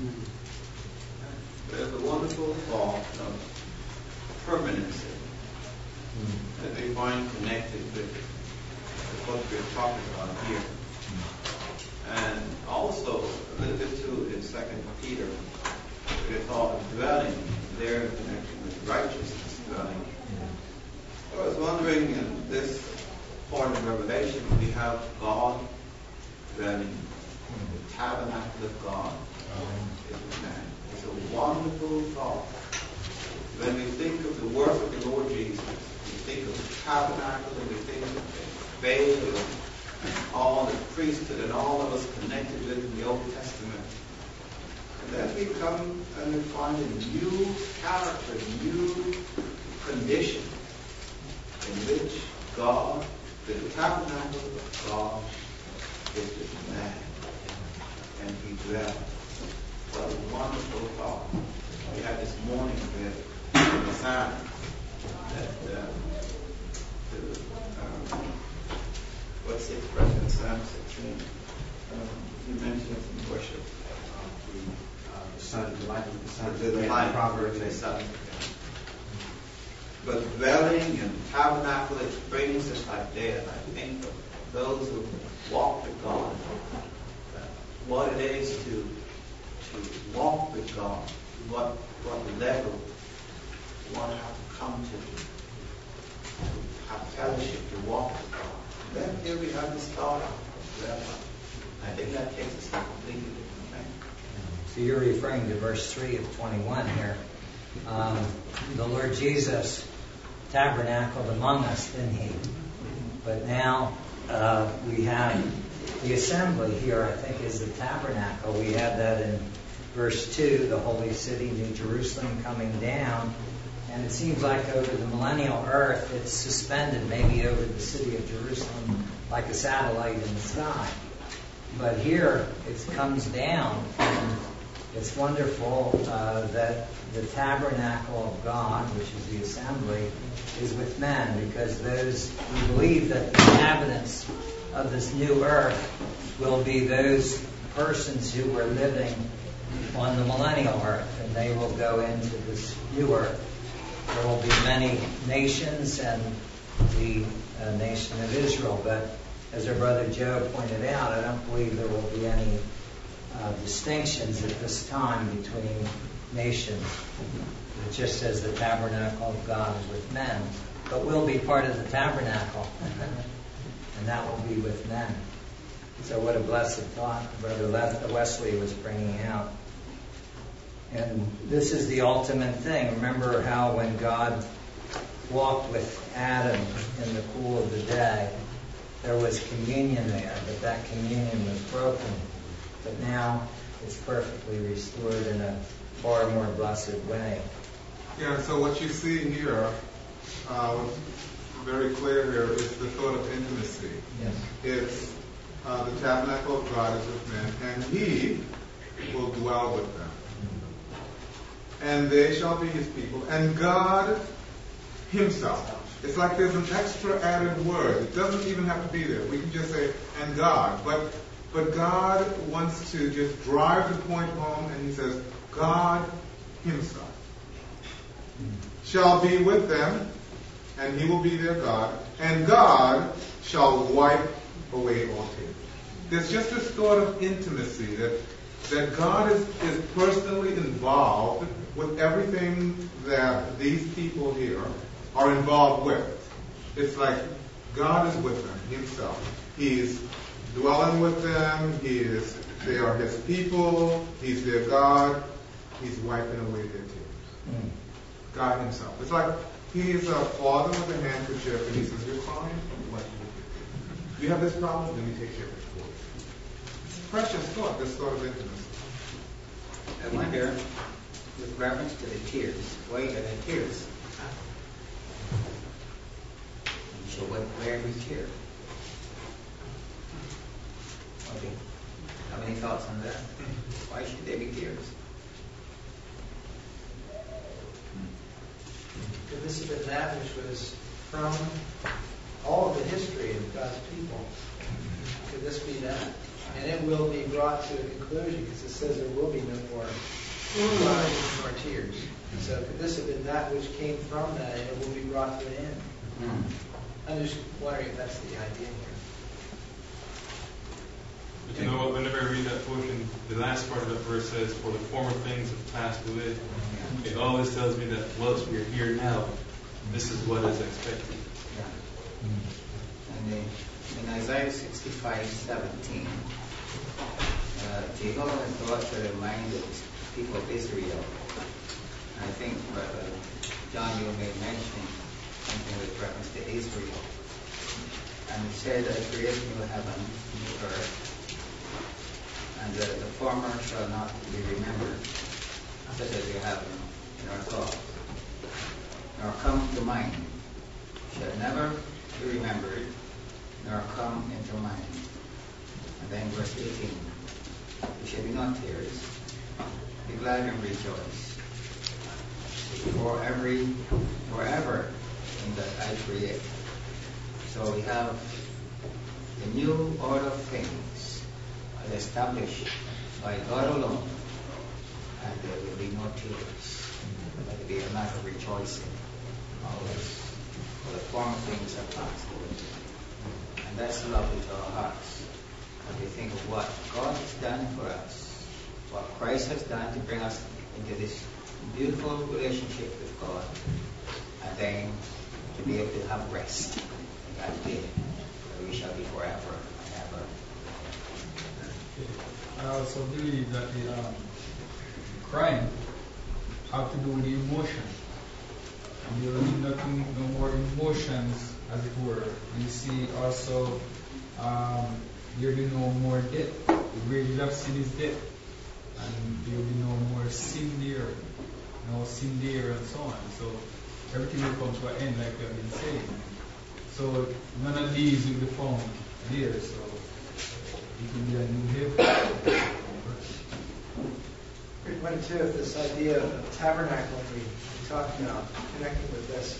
There's a wonderful thought of permanency that they find connected with what we're talking about here. And also, a little bit too, in 2 Peter, the thought of dwelling there in connection with righteousness dwelling. I was wondering, in this part of Revelation, we have God dwelling, the tabernacle of God is with man. It's a wonderful thought. When we think of the work of the Lord Jesus, we think of the tabernacle and we think of the veil and all the priesthood and all of us connected with in the Old Testament. And then we come and we find a new character, a new condition in which God, the tabernacle of God, is with man. And he dwells. What a wonderful thought. We had this morning with the Psalm that what's the expression in Psalm 16? You mentioned it in worship. The sun, the light of the sun. The light, Proverbs, the sun. But dwelling and tabernacle, it brings us like that. I think of those who walk with God, what it is to walk with God, what level one have to come to have fellowship, to walk with God. Then here we have this thought of I think that takes us to a completely different thing. So you're referring to verse 3 of 21 here. The Lord Jesus tabernacled among us, didn't he? But now we have The assembly here, I think, is the tabernacle. We have that in verse 2, the holy city, New Jerusalem, coming down. And it seems like over the millennial earth, it's suspended maybe over the city of Jerusalem like a satellite in the sky. But here, it comes down, and it's wonderful that the tabernacle of God, which is the assembly, is with men, because we believe that the inhabitants of this new earth will be those persons who were living on the millennial earth, and they will go into this new earth. There will be many nations and the nation of Israel, but as our brother Joe pointed out, I don't believe there will be any distinctions at this time between nations. It just says the tabernacle of God is with men, but we'll be part of the tabernacle, and that will be with men. So what a blessed thought Brother Wesley was bringing out. And this is the ultimate thing. Remember how when God walked with Adam in the cool of the day, there was communion there, but that communion was broken. But now it's perfectly restored in a far more blessed way. Yeah, so what you see here, what's very clear here, is the thought of intimacy. Yes. It's the tabernacle of God is with men, and He will dwell with them. And they shall be His people, and God Himself. It's like there's an extra added word. It doesn't even have to be there. We can just say, and God. But God wants to just drive the point home, and He says, God Himself shall be with them, and He will be their God, and God shall wipe away all tears. There's just this thought of intimacy that God is personally involved with everything that these people here are involved with. It's like God is with them Himself. He's dwelling with them. They are His people. He's their God. He's wiping away their tears. God Himself. It's like He's a father with a handkerchief, and He says, "You're crying? What? You have this problem? Let me take care of it for you." It's a precious thought, this thought of intimacy. I wonder, with reference to the tears, why are there tears? So where do we tear? Okay. Have any thoughts on that? Why should there be tears? Could this have been that which was from all of the history of God's people? Could this be that? And it will be brought to a conclusion, because it says there will be no more crying nor tears. So could this have been that which came from that, and it will be brought to an end? I'm just wondering if that's the idea here. But you know what, whenever I read that portion, the last part of that verse says, "For the former things have passed away." It always tells me that once we're here now, this is what is expected. And in Isaiah 65:17, Jehovah has brought to the mind of the people of Israel. I think John, you made mention something with reference to Israel. And it said that create new heaven, new earth, and the former shall not be remembered, such as we have in our thoughts, nor come to mind, shall never be remembered, nor come into mind. And then verse 18, there shall be no tears, be glad and rejoice, forever in that I create. So we have the new order of things established by God alone, and there will be no tears, but it will be a matter of rejoicing always, for the former things are passed away. And that's lovely to our hearts, when we think of what God has done for us, what Christ has done to bring us into this beautiful relationship with God, and then to be able to have rest in that day, where we shall be forever and ever. I also believe that the crying have to do with the emotion. And there will be no more emotions, as it were. You see also there will be no more death. The wages of sin is death. And there will be no more sin there, no sin there, and so on. So everything will come to an end, like we have been saying. So none of these will be found there. So it will be a new heaven. Great point too, if this idea of tabernacle we talked about, connecting with this.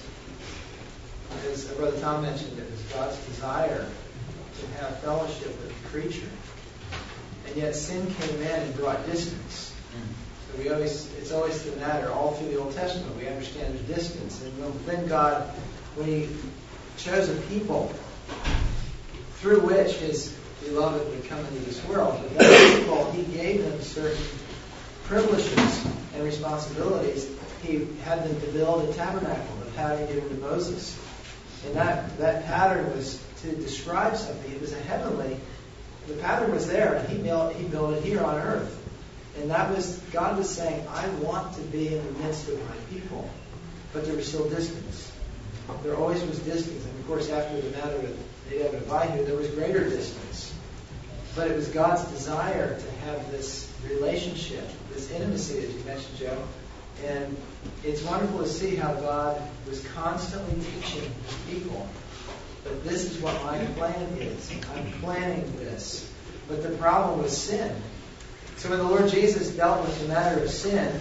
As Brother Tom mentioned, it was God's desire to have fellowship with the creature. And yet sin came in and brought distance. So it's always the matter, all through the Old Testament, we understand there's distance. And then God, when He chose a people through which His beloved would come into this world, but that people, He gave them certain privileges and responsibilities. He had them to build a tabernacle, the pattern given to Moses. And that pattern was to describe something. It was a heavenly. The pattern was there, and He built it here on earth. And God was saying, I want to be in the midst of my people. But there was still distance. There always was distance. And of course, after the matter of Nadab and Abihu, there was greater distance. But it was God's desire to have this relationship, this intimacy, as you mentioned, Joe. And it's wonderful to see how God was constantly teaching people. But this is what my plan is. I'm planning this. But the problem was sin. So when the Lord Jesus dealt with the matter of sin,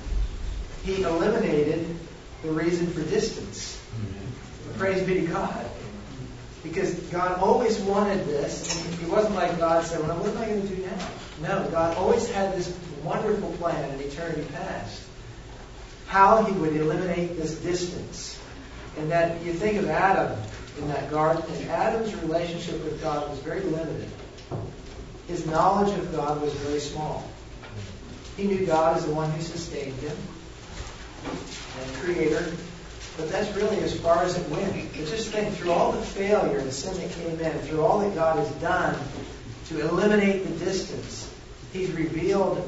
He eliminated the reason for distance. Praise be to God. Because God always wanted this. And it wasn't like God said, well, what am I going to do now? No, God always had this wonderful plan in eternity past. How He would eliminate this distance. And that you think of Adam in that garden, and Adam's relationship with God was very limited. His knowledge of God was very small. He knew God as the one who sustained him and Creator, but that's really as far as it went. But just think, through all the failure and sin that came in, through all that God has done to eliminate the distance, He's revealed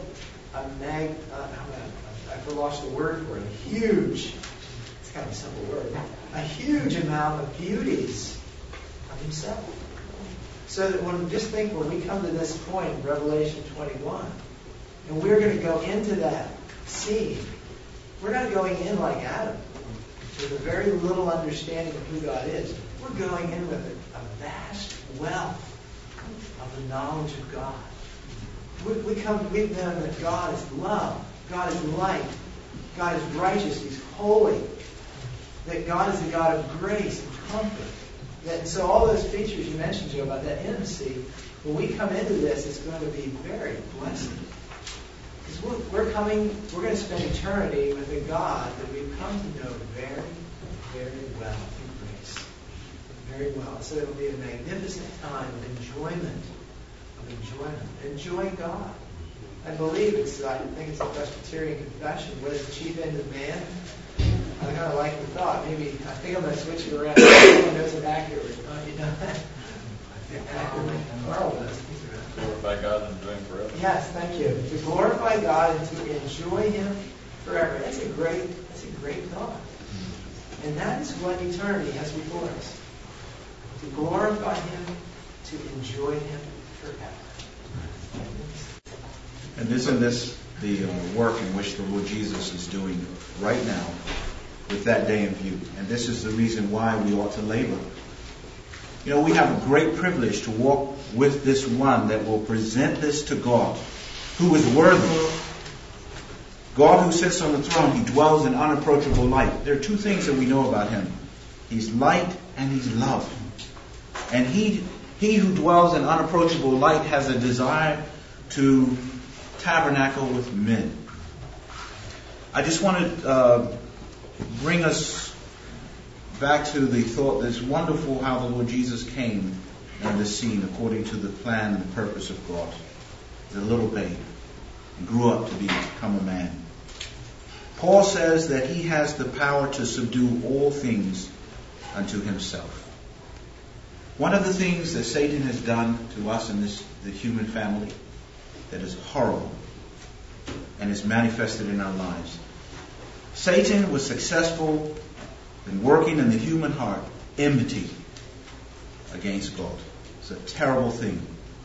I've lost the word for it, it's kind of a simple word, a huge amount of beauties of Himself. So that when we come to this point in Revelation 21, and we're going to go into that scene, we're not going in like Adam, with a very little understanding of who God is. We're going in with a vast wealth of the knowledge of God. We've known that God is love, God is light, God is righteous, He's holy, that God is a God of grace and comfort. So all those features you mentioned, Joe, about that intimacy, when we come into this, it's going to be very blessed. Because we're going to spend eternity with a God that we've come to know very, very well in grace. Very well. So it will be a magnificent time of enjoyment. Enjoying God. I think it's a Presbyterian confession. What is the chief end of man? I kind of like the thought. I think I'm going to switch it around. Everyone knows it accurately. Carl does. Glorify God and enjoy Him forever. Yes, thank you. To glorify God and to enjoy Him forever. That's a great thought. And that is what eternity has before us. To glorify Him, to enjoy Him forever. And isn't this the work in which the Lord Jesus is doing right now with that day in view? And this is the reason why we ought to labor. We have a great privilege to walk with this one that will present this to God, who is worthy. God who sits on the throne, He dwells in unapproachable light. There are two things that we know about Him. He's light and He's love. And He who dwells in unapproachable light has a desire to tabernacle with men. I just want to bring us back to the thought that it's wonderful how the Lord Jesus came on the scene according to the plan and the purpose of God. The little babe and grew up to become a man. Paul says that He has the power to subdue all things unto Himself. One of the things that Satan has done to us in the human family that is horrible and is manifested in our lives. Satan was successful in working in the human heart enmity against God. It's a terrible thing.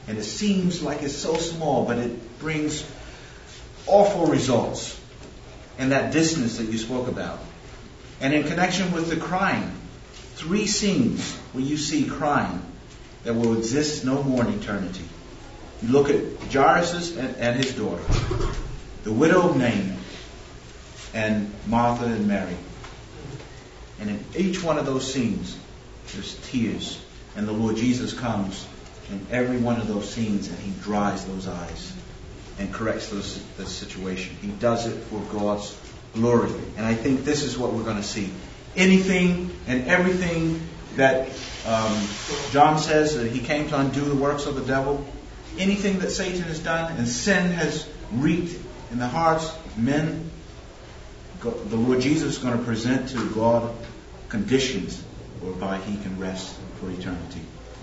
And it seems like it's so small, but it brings awful results. And that distance that you spoke about. And in connection with the crying, 3 scenes where you see crying that will exist no more in eternity. You look at Jairus and his daughter, the widow of Nain, and Martha and Mary. And in each one of those scenes, there's tears. And the Lord Jesus comes in every one of those scenes and He dries those eyes and corrects the situation. He does it for God's glory. And I think this is what we're going to see. Anything and everything that John says that he came to undo the works of the devil, anything that Satan has done and sin has wreaked in the hearts of men, the Lord Jesus is going to present to God conditions whereby He can rest for eternity.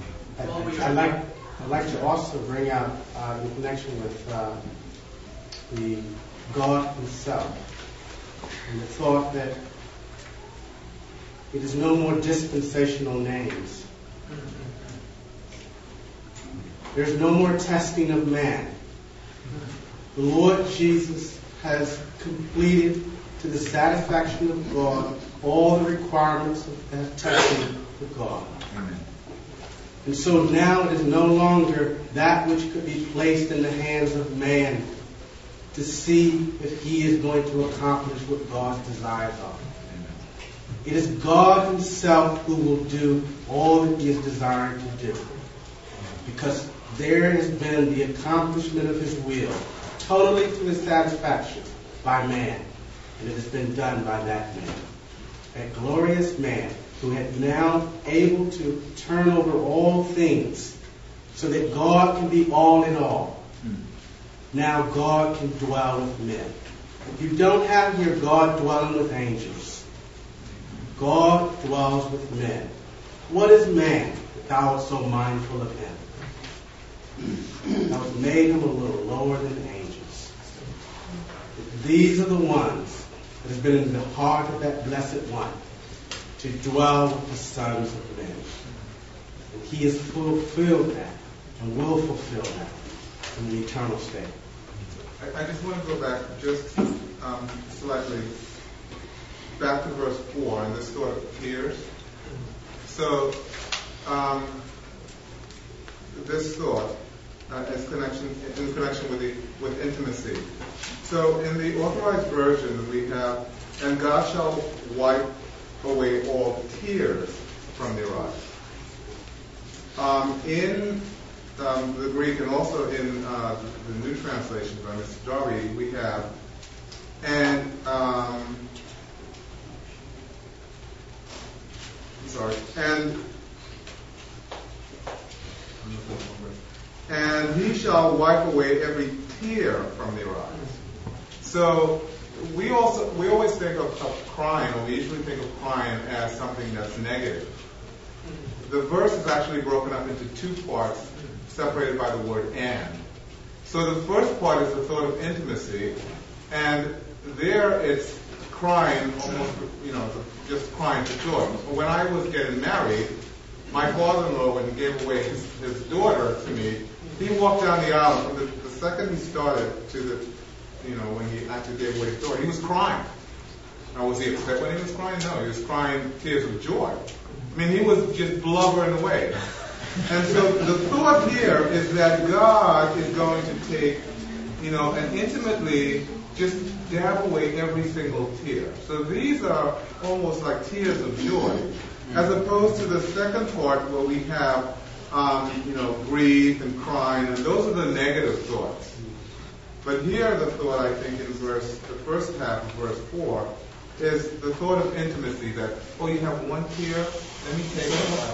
I'd like to also bring out in connection with the God Himself and the thought that it is no more dispensational names. There's no more testing of man. The Lord Jesus has completed to the satisfaction of God all the requirements of that testing for God. Amen. And so now it is no longer that which could be placed in the hands of man to see if he is going to accomplish what God's desires are. It is God Himself who will do all that He is desiring to do. Because there has been the accomplishment of His will, totally to His satisfaction, by man. And it has been done by that man. That glorious man who had now able to turn over all things so that God can be all in all. Now God can dwell with men. You don't have here God dwelling with angels. God dwells with men. What is man that thou art so mindful of him? Thou hast made him a little lower than the angels. These are the ones that have been in the heart of that blessed one to dwell with the sons of men. And He has fulfilled that and will fulfill that in the eternal state. I just want to go back just slightly back to verse 4 and this thought of tears. So this thought is in connection with intimacy. So in the Authorized Version we have, and God shall wipe away all tears from their eyes. In the Greek and also in the New Translation by Mr. Dory, we have, and He shall wipe away every tear from their eyes. So we always think of crying, or we usually think of crying as something that's negative. The verse is actually broken up into 2 parts, separated by the word "and." So the first part is the thought of intimacy, and there it's crying, almost, just crying for joy. When I was getting married, my father-in-law, when he gave away his daughter to me, he walked down the aisle. From the second he started to when he actually gave away his daughter, he was crying. Now, was he upset when he was crying? No, he was crying tears of joy. I mean, he was just blubbering away. And so the thought here is that God is going to take, and intimately just dab away every single tear. So these are almost like tears of joy, as opposed to the second part where we have, grief and crying, and those are the negative thoughts. But here the thought, I think, in the first half of verse 4, is the thought of intimacy, that, you have one tear, let me take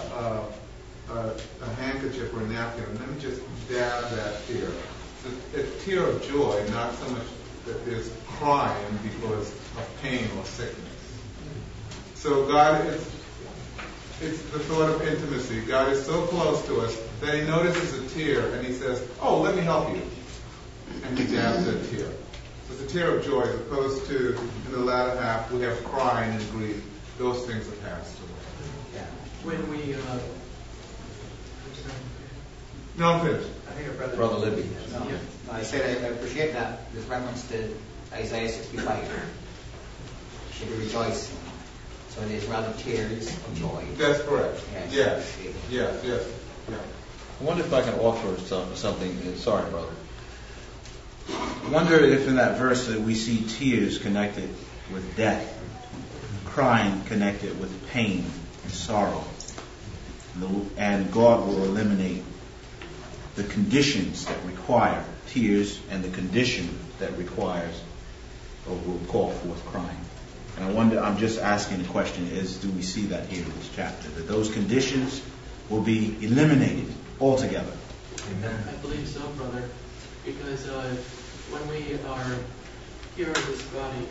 a handkerchief or a napkin, and let me just dab that tear. It's a tear of joy, not so much that there's crying because of pain or sickness. So God it's the thought of intimacy. God is so close to us that He notices a tear and He says, let me help you. And He dabs that tear. So it's a tear of joy, as opposed to in the latter half we have crying and grief. Those things have passed away. When we No, I'm finished. I think our Brother Libby. No, I said I appreciate that. This reference to Isaiah 65. Should be rejoicing. So there's rather tears of joy. That's correct. Yes. Yes. I wonder if I can offer something. Sorry, brother. I wonder if in that verse that we see tears connected with death, crying connected with pain and sorrow, and God will eliminate the conditions that require tears and the condition that requires or will call forth crying. And I wonder, I'm just asking the question is, do we see that here in this chapter? That those conditions will be eliminated altogether. Amen. I believe so, brother, because when we are here in this body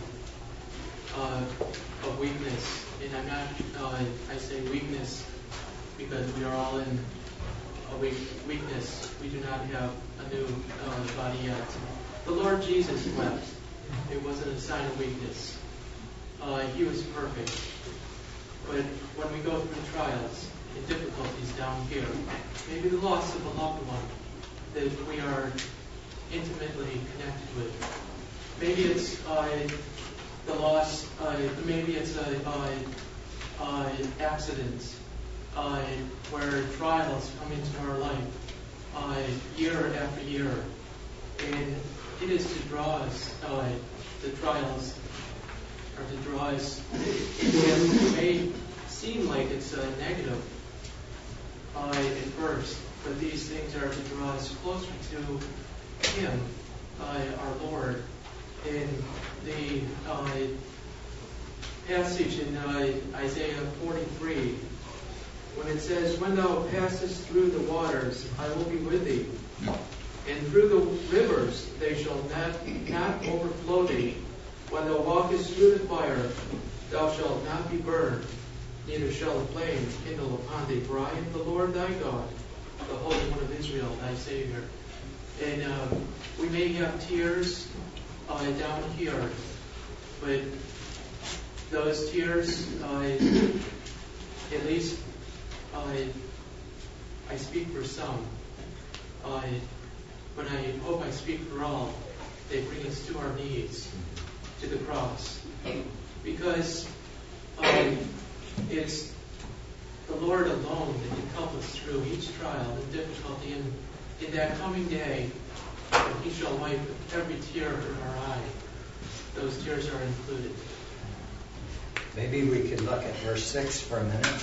of weakness, and I'm not, I say weakness because we are all in a weakness. We do not have a new body yet. The Lord Jesus wept. It wasn't a sign of weakness. He was perfect. But when we go through trials and difficulties down here, maybe the loss of a loved one that we are intimately connected with, maybe it's the loss, maybe it's accidents, where trials come into our life year after year, and it is to draw us, the trials are to draw us. It may seem like it's negative at first, but these things are to draw us closer to Him, our Lord. In the passage in Isaiah 43, when it says, "When thou passest through the waters, I will be with thee, and through the rivers they shall not overflow thee. When thou walkest through the fire, thou shalt not be burned, neither shall the flame kindle upon thee. For I am the Lord thy God, the Holy One of Israel, thy Savior." And we may have tears down here, but those tears, at least I speak for some, but I hope I speak for all. They bring us to our knees, to the cross, because it's the Lord alone that can help us through each trial and difficulty. And in that coming day, He shall wipe every tear from our eye. Those tears are included. Maybe we could look at verse 6 for a minute.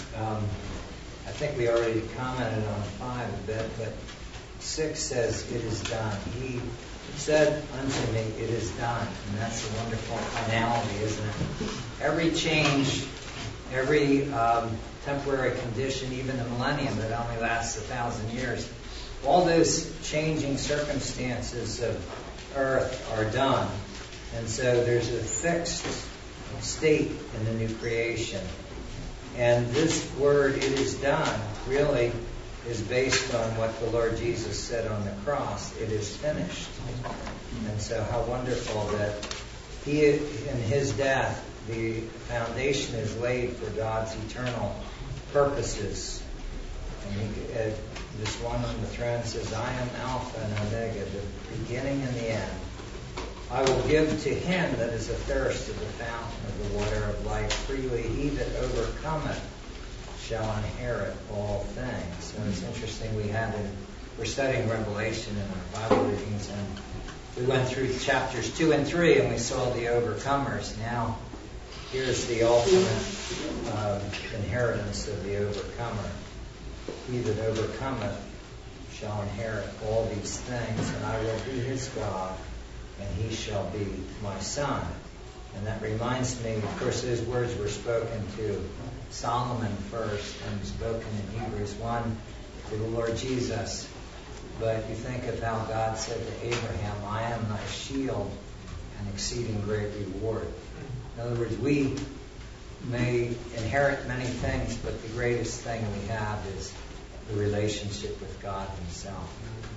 I think we already commented on 5 a bit, but 6 says, "It is done." He said unto me, "It is done." And that's a wonderful finality, isn't it? Every change, every temporary condition, even the millennium that only lasts 1,000 years, all those changing circumstances of earth are done. And so there's a fixed state in the new creation. And this word, "it is done," really is based on what the Lord Jesus said on the cross. It is finished. And so how wonderful that He, in His death, the foundation is laid for God's eternal purposes. And this one on the throne says, "I am Alpha and Omega, the beginning and the end. I will give to him that is athirst of the fountain of the water of life freely. He that overcometh shall inherit all things." So it's interesting, we're studying Revelation in our Bible readings, and we went through chapters 2 and 3, and we saw the overcomers. Now, here's the ultimate inheritance of the overcomer. "He that overcometh shall inherit all these things, and I will be his God, and he shall be my son." And that reminds me, of course, those words were spoken to Solomon first and spoken in Hebrews 1 to the Lord Jesus. But you think of how God said to Abraham, "I am thy shield and exceeding great reward." In other words, we may inherit many things, but the greatest thing we have is the relationship with God Himself.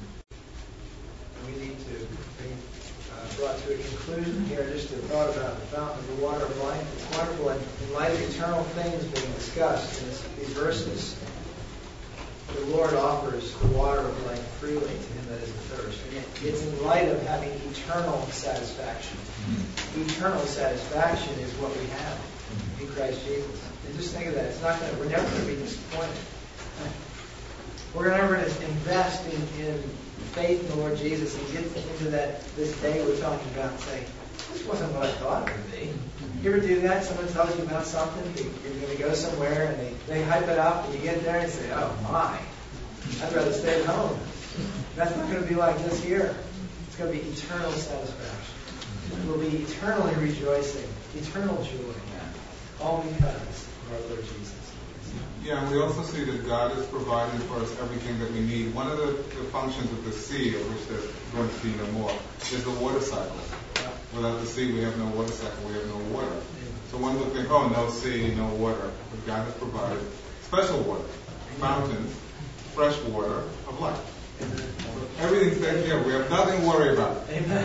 We need to bring brought to a conclusion here. Just a thought about the fountain of the water of life. It's wonderful in light of eternal things being discussed in these verses. the Lord offers the water of life freely to him that is athirst. And it's in light of having eternal satisfaction. Eternal satisfaction is what we have in Christ Jesus. And just think of that. We're never going to be disappointed. We're never going to invest in faith in the Lord Jesus and get into this day we're talking about and say, this wasn't what I thought it would be. You ever do that? Someone tells you about something, you're going to go somewhere, and they hype it up, and you get there and you say, oh my, I'd rather stay at home. That's not going to be like this here. It's going to be eternal satisfaction. We'll be eternally rejoicing, eternal joy, all because of our Lord Jesus. Yeah, and we also see that God is providing for us everything that we need. One of the functions of the sea, of which there's going to be no more, is the water cycle. Without the sea, we have no water cycle, we have no water. So one would think, oh, no sea, no water. But God has provided special water, fountains, fresh water of life. So everything's taken care of. We have nothing to worry about. Amen.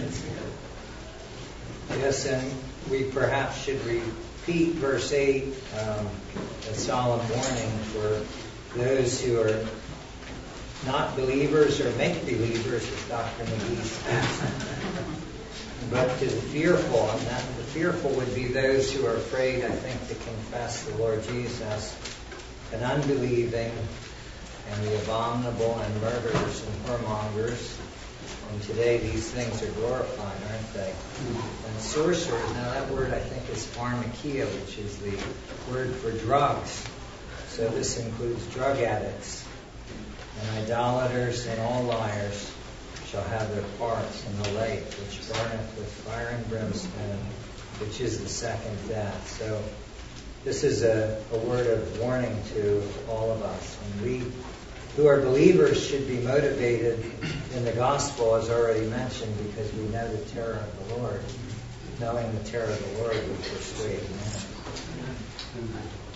Yes, and we perhaps should repeat verse 8, a solemn warning for those who are not believers or make-believers, as Dr. McGee asked. But to the fearful, and the fearful would be those who are afraid, I think, to confess the Lord Jesus, and unbelieving, and the abominable, and murderers, and whoremongers. And today these things are glorified, aren't they? And sorcerers, now that word I think is pharmakia, which is the word for drugs. So this includes drug addicts, and idolaters, and all liars shall have their parts in the lake, which burneth with fire and brimstone, which is the second death. So this is a word of warning to all of us. And we who are believers should be motivated in the gospel, as already mentioned, because we know the terror of the Lord. Knowing the terror of the Lord, we persuade men.